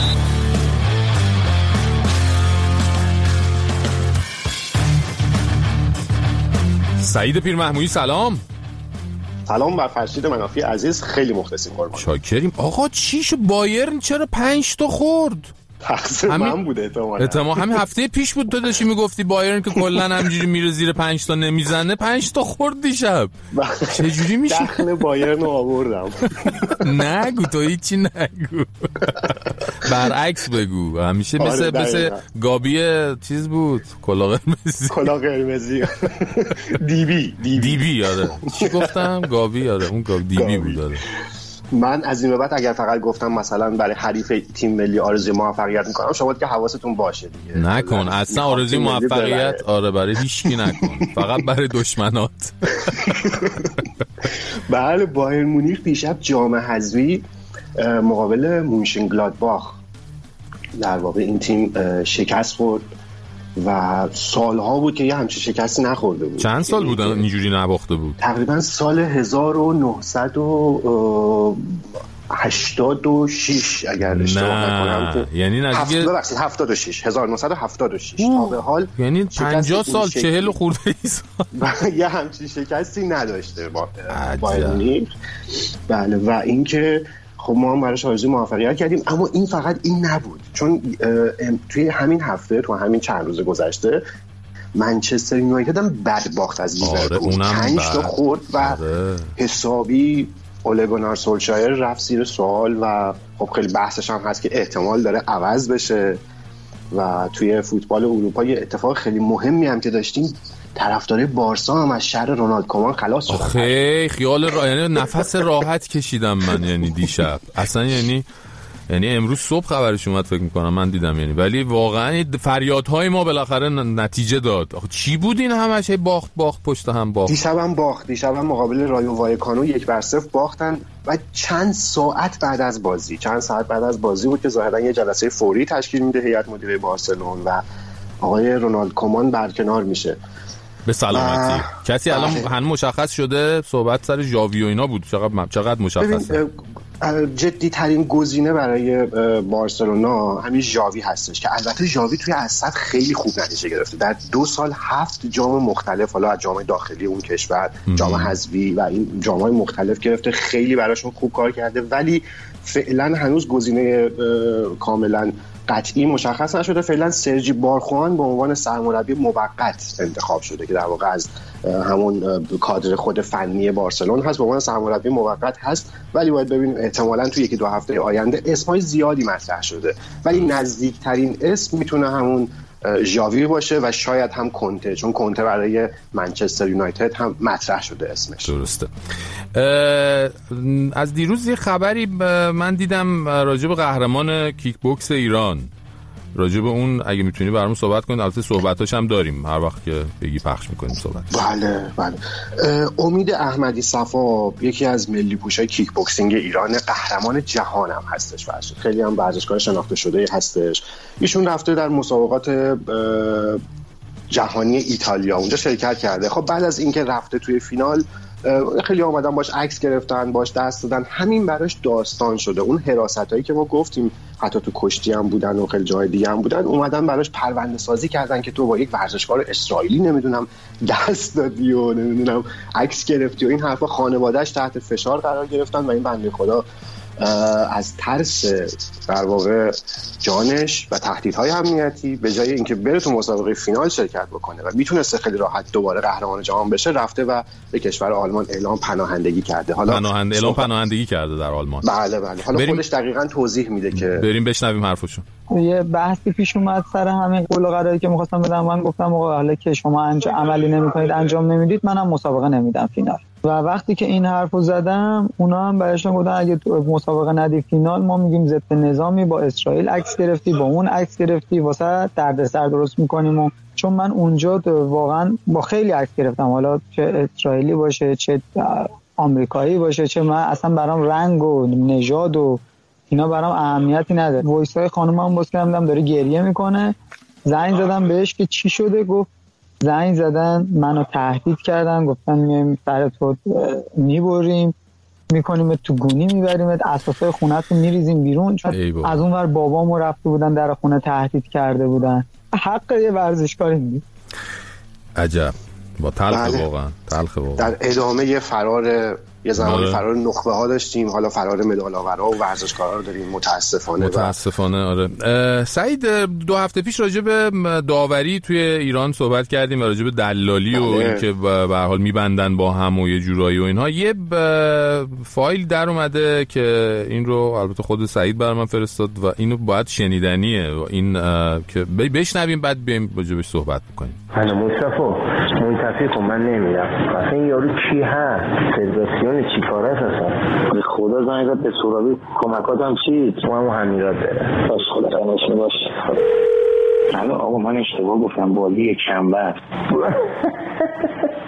سعید پیرمحمویی سلام. سلام بر فرشید منافی عزیز، خیلی مخلصیم قربان. شاکریم. آقا چیشو بایرن چرا 5 تا خورد؟ تقصیر من بوده احتمالاً همین هفته پیش بود تو داشتی میگفتی بایرن که کلا همینجوری میره زیر 5 تا نمیزنه 5 تا خورد دیشب. چه جوری میشه؟ دخل بایرن رو آوردم. نگو تو هیچی نگو. برعکس بگو. همیشه مثل گابی چیز بود کلاه قرمزی. دیبی آره. چی گفتم؟ گابی آره اون دیبی بود آره. من از این به بعد اگر فقط گفتم مثلا برای حریف تیم ملی آرزوی موفقیت میکنم شما دیگه حواستون باشه دیگه نکن اصلا آرزوی موفقیت آره برای هیچکی نکن فقط برای دشمنات. بله بایر مونیخ دیشب جام حذفی مقابل مونشنگلادباخ در واقع این تیم شکست خورد و سالها بود که یه همچین شکستی نخورده بود. چند سال بود اینجوری نباخته بود؟ تقریبا سال 1900 86 اگر اشتباه نکنم، یعنی نزدیک 76 1976 تا به حال یعنی 50 سال 40 خورده ای سال یه همچین شکستی نداشته بایر مونیخ. بله و اینکه خب ما هم براش آرزوی موفقیت کردیم، اما این فقط این نبود، چون توی همین هفته تو همین چند روز گذشته منچستر یونایتد هم بد باخت از لیورپول، 5 تا خورد و حسابی اوله گونار سولشایر رفت زیر سوال و خب خیلی بحثش هم هست که احتمال داره عوض بشه. و توی فوتبال اروپا یه اتفاق خیلی مهمی هم که داشتیم، طرفدارای بارسا هم از شر رونالد کومان خلاص شدن. خیال یعنی نفس راحت کشیدم من، یعنی دیشب اصلا یعنی امروز صبح خبرش اومد فکر میکنم من دیدم، یعنی ولی واقعا فریادهای ما بالاخره نتیجه داد. چی بود این همش باخت پشت هم باخت؟ دیشب هم مقابل رایو وایکانو 1-0 باختن و چند ساعت بعد از بازی بود که ظاهرا یه جلسه فوری تشکیل میده هیئت مدیره بارسلون و آقای رونالد کومان برکنار میشه به سلامتی. کسی الان هنوز مشخص شده؟ صحبت سر ژاوی و اینا بود، چقدر مشخصه؟ جدی ترین گزینه برای بارسلونا همین ژاوی هستش که البته ژاوی توی اسد خیلی خوب نتیجه گرفته، در 2 سال 7 جام مختلف، حالا از جام داخلی اون کشور، جام حذفی و این جام‌های مختلف گرفته، خیلی براشون خوب کار کرده، ولی فعلا هنوز گزینه کاملا قطعی مشخص نشده. فعلا سرجی بارخوان به عنوان سرمربی موقت انتخاب شده که در واقع از همون کادر خود فنی بارسلون هست، به عنوان سرمربی موقت هست، ولی باید ببینیم احتمالاً توی 1-2 هفته آینده اسمای زیادی مطرح شده، ولی نزدیکترین اسم میتونه همون ژاوی باشه و شاید هم کنته، چون کنته برای منچستر یونایتد هم مطرح شده اسمش. درسته. از دیروز یه خبری من دیدم راجع به قهرمان کیک بوکس ایران، راجع به اون اگه میتونی برامون صحبت کنید. البته صحبتاش هم داریم، هر وقت که بگی پخش میکنیم صحبت. بله. امید احمدی صفا یکی از ملی پوشای کیک بوکسینگ ایران، قهرمان جهان هم هستش، خیلی هم ورزشکار شناخته شده هستش. ایشون رفته در مسابقات جهانی ایتالیا اونجا شرکت کرده. خب بعد از اینکه رفته توی فینال، خیلی آمدن باش عکس گرفتن، باش دست دادن، همین براش داستان شده. اون حراستایی که ما گفتیم حتی تو کشتی هم بودن و خیلی جای دیگه هم بودن، اومدن براش پرونده سازی کردن که تو با یک ورزشکار اسرائیلی نمیدونم دست دادی و نمیدونم عکس گرفتی و این حرفا. خانواده‌اش تحت فشار قرار گرفتن و این بنده خدا از ترس در واقع جانش و تهدیدهای امنیتی به جای اینکه بره تو مسابقه فینال شرکت بکنه و میتونسته خیلی راحت دوباره قهرمان جهان بشه، رفته و به کشور آلمان اعلام پناهندگی کرده. حالا پناهندگی کرده در آلمان. بله. حالا خودش دقیقاً توضیح میده که بریم بشنویم حرفشون. یه بحثی پیش اومد سر همین قول و قراری که می‌خواستم بدم. من گفتم آقا حالا که شما عملی نمی‌کنید، انجام نمیدید، منم مسابقه نمیدم فینال. و وقتی که این حرفو زدم، اونا هم براشون گفتن اگه تو مسابقه ندی فینال، ما میگیم ضد نظامی، با اسرائیل عکس گرفتی، با اون عکس گرفتی، واسه دردسر درست می‌کنیم. و چون من اونجا واقعا با خیلی عکس گرفتم، حالا چه اسرائیلی باشه چه آمریکایی باشه، چه من اصلا برام رنگ و نژاد و اینا برام اهمیتی نداره. وایسای خانومم باز کردم داره گریه میکنه، زنگ زدم بهش که چی شده، گفت زنگ زدن منو تهدید کردن، گفتن میایم سر تو میبریم، میکنیم تو گونی میبریم، اساسای خونه‌تو میریزیم بیرون. از اونور بابامو رفته بودن در خونه تهدید کرده بودن. حق یه ورزشکاری نیست. عجب. با تلخ واقعا. در ادامه فرار یه زمانی فرار نخبه ها داشتیم، حالا فرار مدال آورا و ورزشکارا رو داریم متاسفانه. آره. سعید 2 هفته پیش راجع به داوری توی ایران صحبت کردیم و راجع به دلالی و اینکه به هر حال میبندن با هم و یه جورایی و اینها. یه فایل در اومده که این رو البته خود سعید برام فرستاد و اینو باید شنیدنیه و این که بشنویم بعد بریم راجع بهش صحبت بکنیم. انا منتفی کن، من نمیرم. اصلا این یارو کی هست؟ فدراسیون چی کاره است اصلا؟ به خدا زنگ زد به سورابی کمکاتم چی؟ تو هم همیرات داره. باش خدا رحمتش باش. الو آقا من اشتباه گفتم، بازی کمبر.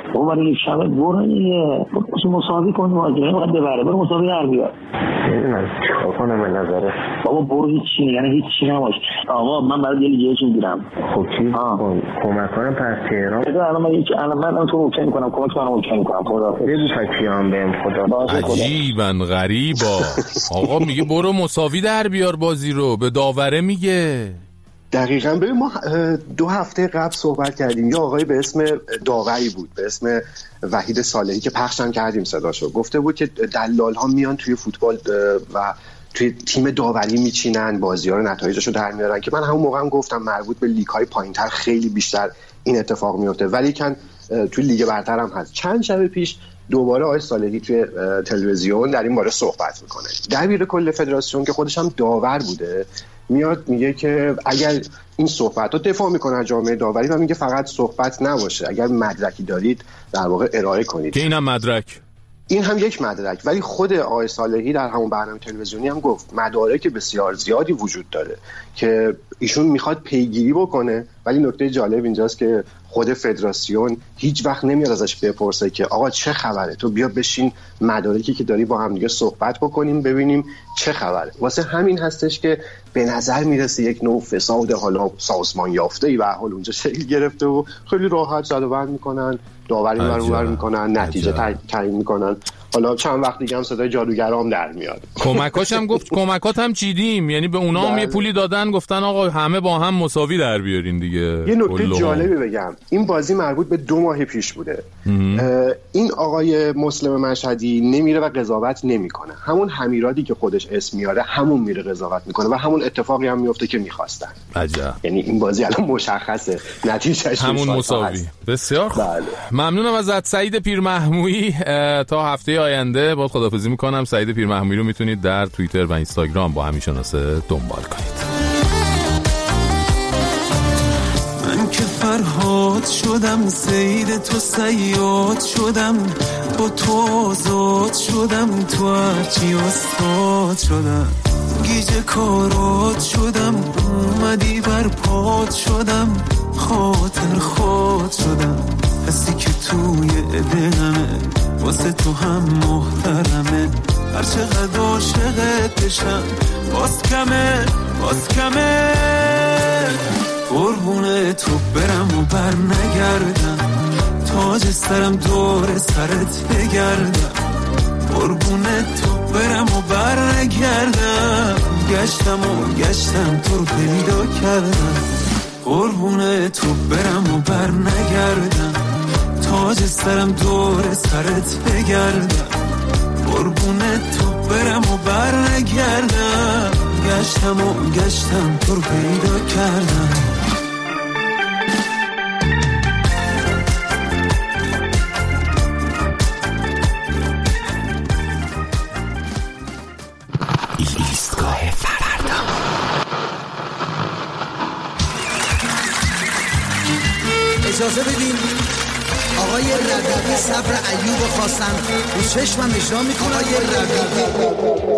بابا برای شب برو دیگه مساوی کن بازی نمیخواد ببره برو مساوی در بیار نمیدونم چیکار کنم به نظره بابا برو هیچی یعنی هیچی نباش آقا من برای یه لیگه میگیرم خب چی کمک کنم پس تهران الان تو اوکی میکنم کمک منم اوکی میکنم خدا بگو فکیام بهم خدا عجیبن غریبا آقا میگه برو مساوی در بیار بازی رو به داوره میگه دقیقاً. ببین ما 2 هفته قبل صحبت کردیم یه آقای به اسم داوری بود به اسم وحید صالحی که پخشم کردیم صداشو گفته بود که دلال ها میان توی فوتبال و توی تیم داوری میچینن بازی‌ها رو نتایجشو در میارن که من همون موقع هم گفتم مربوط به لیگ‌های پایین‌تر خیلی بیشتر این اتفاق میفته ولی کن توی لیگ برتر هم هست. چند شب پیش دوباره آقای صالحی توی تلویزیون در این باره صحبت میکنه. دبیر کل فدراسیون که خودش هم داور بوده میاد میگه که اگر این صحبت رو دفاع میکنه از جامعه داوری و میگه فقط صحبت نباشه اگر مدرکی دارید در واقع ارائه کنید که اینم مدرک این هم یک مدرک. ولی خود آقای صالحی در همون برنامه تلویزیونی هم گفت مدارک بسیار زیادی وجود داره که ایشون میخواد پیگیری بکنه ولی نکته جالب اینجاست که خود فدراسیون هیچ وقت نمیاد ازش بپرسه که آقا چه خبره تو بیا بشین مدارکی که داری با هم دیگه صحبت بکنیم ببینیم چه خبره. واسه همین هستش که به نظر میرسه یک نوع فساد حالا سازمان یافته‌ای به حال اونجا شکل گرفته و خیلی راحت زد و بند میکنن داوری برابر میکنن نتیجه تعیین میکنن. حالا چند وقت دیگه هم صدای جادوگرام در میاد. کمکاش هم گفت کمکات هم چیدیم یعنی به اونا هم یه پولی دادن گفتن آقا همه با هم مساوی در بیارین دیگه. یه نکته جالبی بگم این بازی مربوط به 2 ماه پیش بوده. این آقای مسلم مشهدی نمیره و قضاوت نمیکنه همون حمیرادی که خودش اسم میاره همون میره قضاوت میکنه و همون اتفاقی هم میفته که میخواستن. عجب. یعنی این بازی الان مشخصه نتیجهش همون مساوی. بسیار خوب. ممنونم ازت سعید پیرمحمویی. تا هفته آینده با خداحافظی میکنم. سعید پیرمحمویی رو میتونید در توییتر و اینستاگرام با همین شناسه دنبال کنید. من که فرهاد شدم سید تو صیاد شدم با تو آزاد شدم تو هرچی استاد شدم گیج کارات شدم اومدی بر پاد شدم خاطر خود شدم کسی که توی دلمه واسه تو هم محترمه هر چقدر عاشقت بشم باز کمه قربون تو برم و بر نگردم تاج سرم دور سرت بگردم قربون تو برم و بر نگردم گشتم تو رو پیدا کردم قربون تو برم و بر نگردم تاج سرم دور سرت بگردم قربون تو برم و بر نگردم گشتم تو رو پیدا کردم ایستگاه فردا. اجازه بدین آقای ربیعی صبر ایوب خواستن رو چشمم اجرا میکنه. آقای ربیعی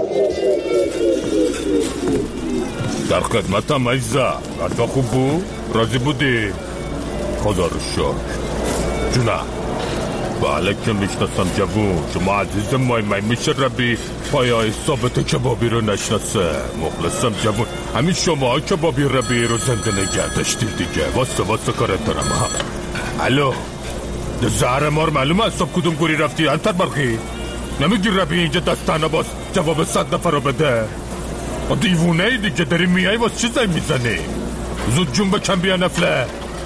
در خدمتم عزیزم. غذا خوب بود؟ راضی بودی؟ خدا رو شکر. جونم بله که میشناسم جوون شما عزیز مای میشه ربی پایای ثابت کبابی رو نشناسه. مخلصم جوون همین شما کبابی ربی رو زنده نگه داشتی دیگه. واسه کارت دارم ها. الو زهر مار معلومه از صبح کدوم گوری رفتی انتر برخی نمیگی ربی اینجا دستانه باز جواب 100 نفر رو بده. دیوونه ای دیگه داری میای واسه چی زنگ میزنی؟ زود جون بکن بیا نفله.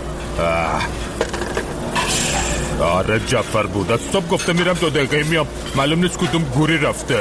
آره جعفر بود از صبح گفته میرم 2 دقیقه میام معلوم نیست کدوم گوری رفته.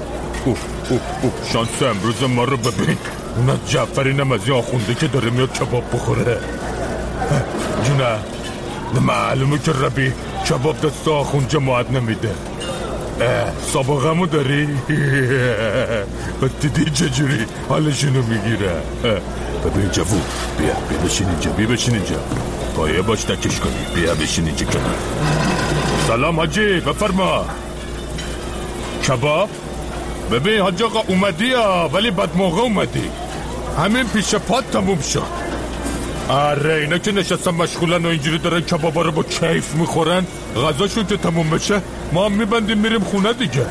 شانس امروز ما رو ببین اون از جعفر اینم از یه آخونده که داره میاد کباب بخوره. جونه معلومه که ربی کباب دست آخون جماعت نمیده. سابقه داری؟ بس دیدی چجوری حالشونو میگیره. ببین جوون بیا بشین اینجا پایه باش نکش کنی. بیا بشین اینجا کنار. سلام حاجی بفرما. کباب؟ ببین حاج آقا اومدی ها ولی بد موقع اومدی. همین پیش پات تموم شد. آره اینا که نشستن مشغولن و اینجوری دارن کبابا رو با کیف میخورن، غذاشون که تموم بشه ما هم میبندیم میریم خونه دیگه.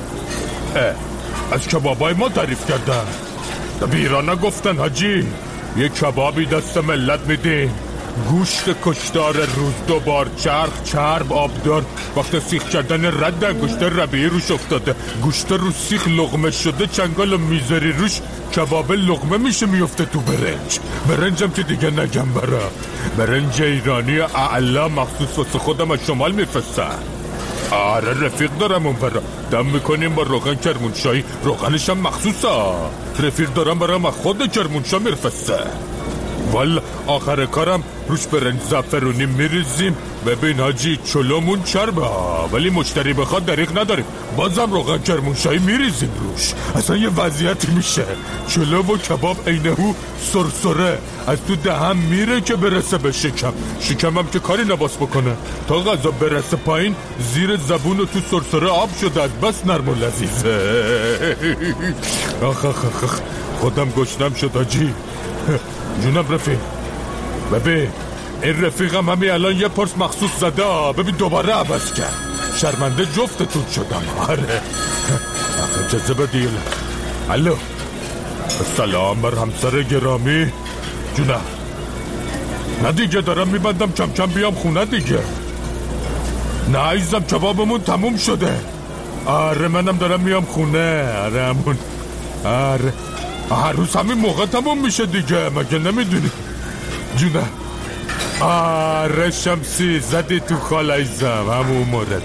از کبابای ما تعریف کردن، به ایران نگفتن حاجی یه کبابی دست ملت میدیم، گوشت کشتار روز 2 بار چرب آبدار، وقت سیخ کردن رد انگشتر ربیعی روش افتاده، گوشت رو سیخ لقمه شده، چنگال میذاری روش کباب لقمه میشه میفته تو برنجم که دیگه نگم برنج ایرانی اعلا مخصوص واسه خودم از شمال میفرستن. آره رفیق دارم اون برا دم میکنیم با روغن کرمانشاهی، روغنش هم مخصوصه، رفیق دارم برام از خود کرمانشاه میرفسته. والا آخر کارم روش برنج زعفرونی میریزیم. ببین حاجی چلومون چربه ولی مشتری بخواد دریغ نداریم، بازم روغن کرمانشاهی میریزیم روش، اصلا یه وضعیتی میشه. چلو و کباب عینهو سرسره از تو دهم میره که برسه به شکمم که کاری نباس بکنه، تا غذا برسه پایین زیر زبون و تو سرسره آب شده، از بس نرم و لذیذه. آخ خودم گشنم شد حاجی. جونم رفیق، ببین این رفیقم همین الان یه پرس مخصوص زده، ببین دوباره عوض کرد، شرمنده جفتتون شدم. آره اجازه بدیل. الو سلام بر همسر گرامی. جونم نه دیگه دارم میبندم کم کم بیام خونه دیگه. نه عزیزم کبابمون تموم شده. آره منم دارم میام خونه. آره همون آره هر روز همین موقع تموم میشه دیگه، مگه نمیدونی؟ جونه آره شمسی زدی تو خال عزیزم، همون مورد.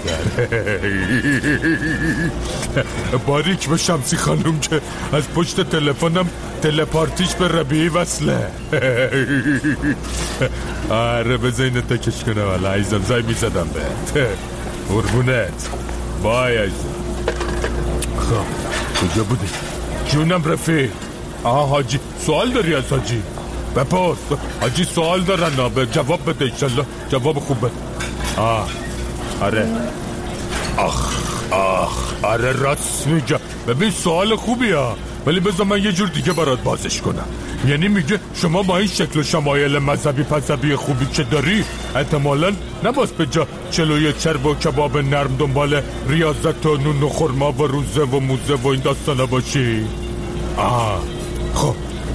باریک به شمسی خانم که از پشت تلفنم تلپارتیش به ربیعی وصله. آره بذار اینو تکش کنه والا عزیزم، زای میزدم بهت. قربونت بای عزیزم. خب کجا بودی؟ جونم رفیق. حاجی سوال داری از حاجی؟ بپرس حاجی، سوال دارن به جواب بده انشالله جواب خوب بده. آره آره راست میگه. ببین سوال خوبی ولی بذار من یه جور دیگه برات بازش کنم. یعنی میگه شما با این شکل و شمایل مذهبی پذهبی خوبی که داری احتمالاً نباس به جا چلوی چرب و کباب نرم دنبال ریاضت و نون و خرما و روزه و موزه و این داستانا باشی. خب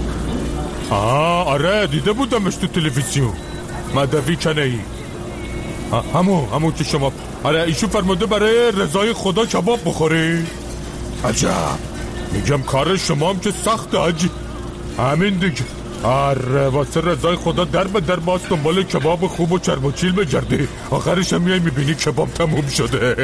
آره دیده بودمش تو تلویزیون. مدوی کنه ای همون که شما آره ایشون فرموده برای رضای خدا کباب بخوری. عجب میگم کار شما هم که سخته حاجی. همین دیگه آره واسه رضای خدا در به در باز دنبال کباب خوب و چرب و چیل بگردی، آخرش هم میای میبینی کباب تموم شده.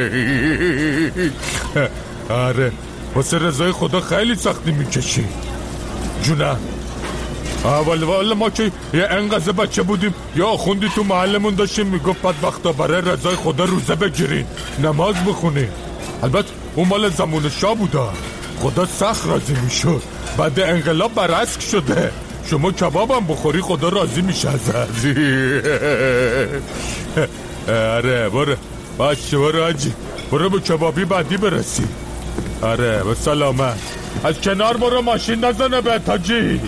آره واسه رضای خدا خیلی سختی میکشی. جونه والا ما که یه انقذ بچه بودیم یا خوندی تو محلمون داشتیم میگفت بدبختا برای رضای خدا روزه بگیرین نماز بخونین. البته اون مال زمان شاه بوده، خدا سخت راضی میشد. بعد انقلاب برعکس شده، شما کبابم بخوری خدا راضی میشه ازت. آره باشه برو حاجی، برو به کبابی بعدی برسی. آره به سلامت. از کنار برو ماشین نزنه به حاجی.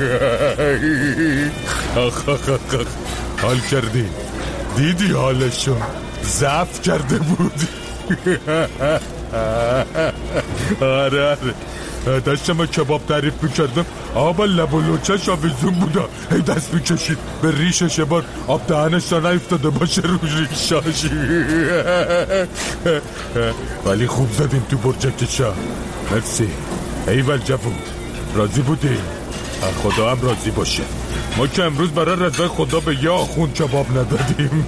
حال کردی؟ دیدی حالشو؟ ضعف کرده بود. آره داشتم کباب تعریف میکردم، آب لب و لوچش آویزون بودا، هی دست میکشید به ریشش بار آب دهنش تا نیفتاده باشه رو ریشاش. ولی خوب زدیم تو برجکشا. مرسی ایول جوون، راضی بودی؟ خدا هم راضی باشه. ما که امروز برای رضای خدا به یه آخون کباب ندادیم.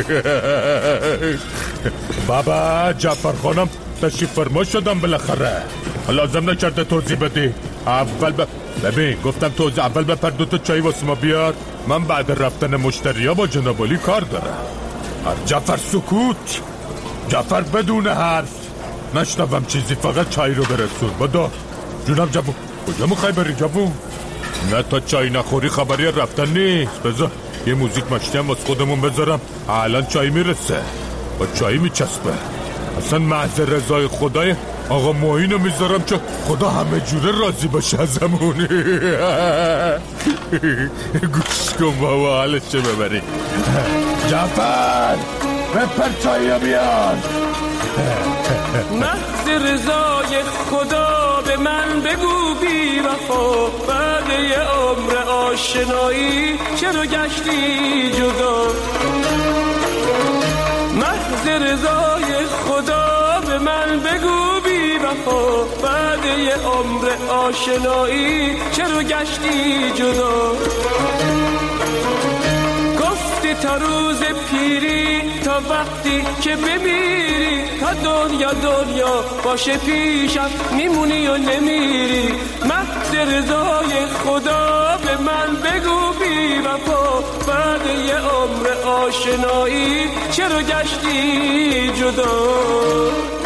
بابا جعفر خانم تشریف فرما شدم بالاخره، لازم نکرده توضیح بدی. اول ببین گفتم توضیح اول بپر دوتا چای واسه ما بیار، من بعد رفتن مشتریا با جناب علی کار دارم. جعفر سکوت، جعفر بدون حرف، نشنوم چیزی، فقط چای رو برسون. بدا جونم جوون، کجا میخوای بری جوون؟ نه تا چای نخوری خبری رفتن نیست. بذار یه موزیک مشتی هم واسه خودمون بذارم، الان چای میرسه با چای میچسبه. اصلا محض رضای خدای آقا ما اینو میذارم که خدا همه جوره راضی باشه ازمون. گوش کن بابا حالش چه ببری. جعفر بپر چایی رو بیار. محض رضای خدا به من بگو بی وفا، بعد یه عمر آشنایی چرا گشتی جدا. محض رضای خدا به من بگو بی وفا، بعد یه عمر آشنایی چرا گشتی جدا. گفتی تا روز پیری، تا وقتی که بمیری، تا دنیا باشه پیشم میمونی و نمیری. محض رضای خدا به من بگو بی وفا، بعد یه عمر آشنایی چرا گشتی جدا.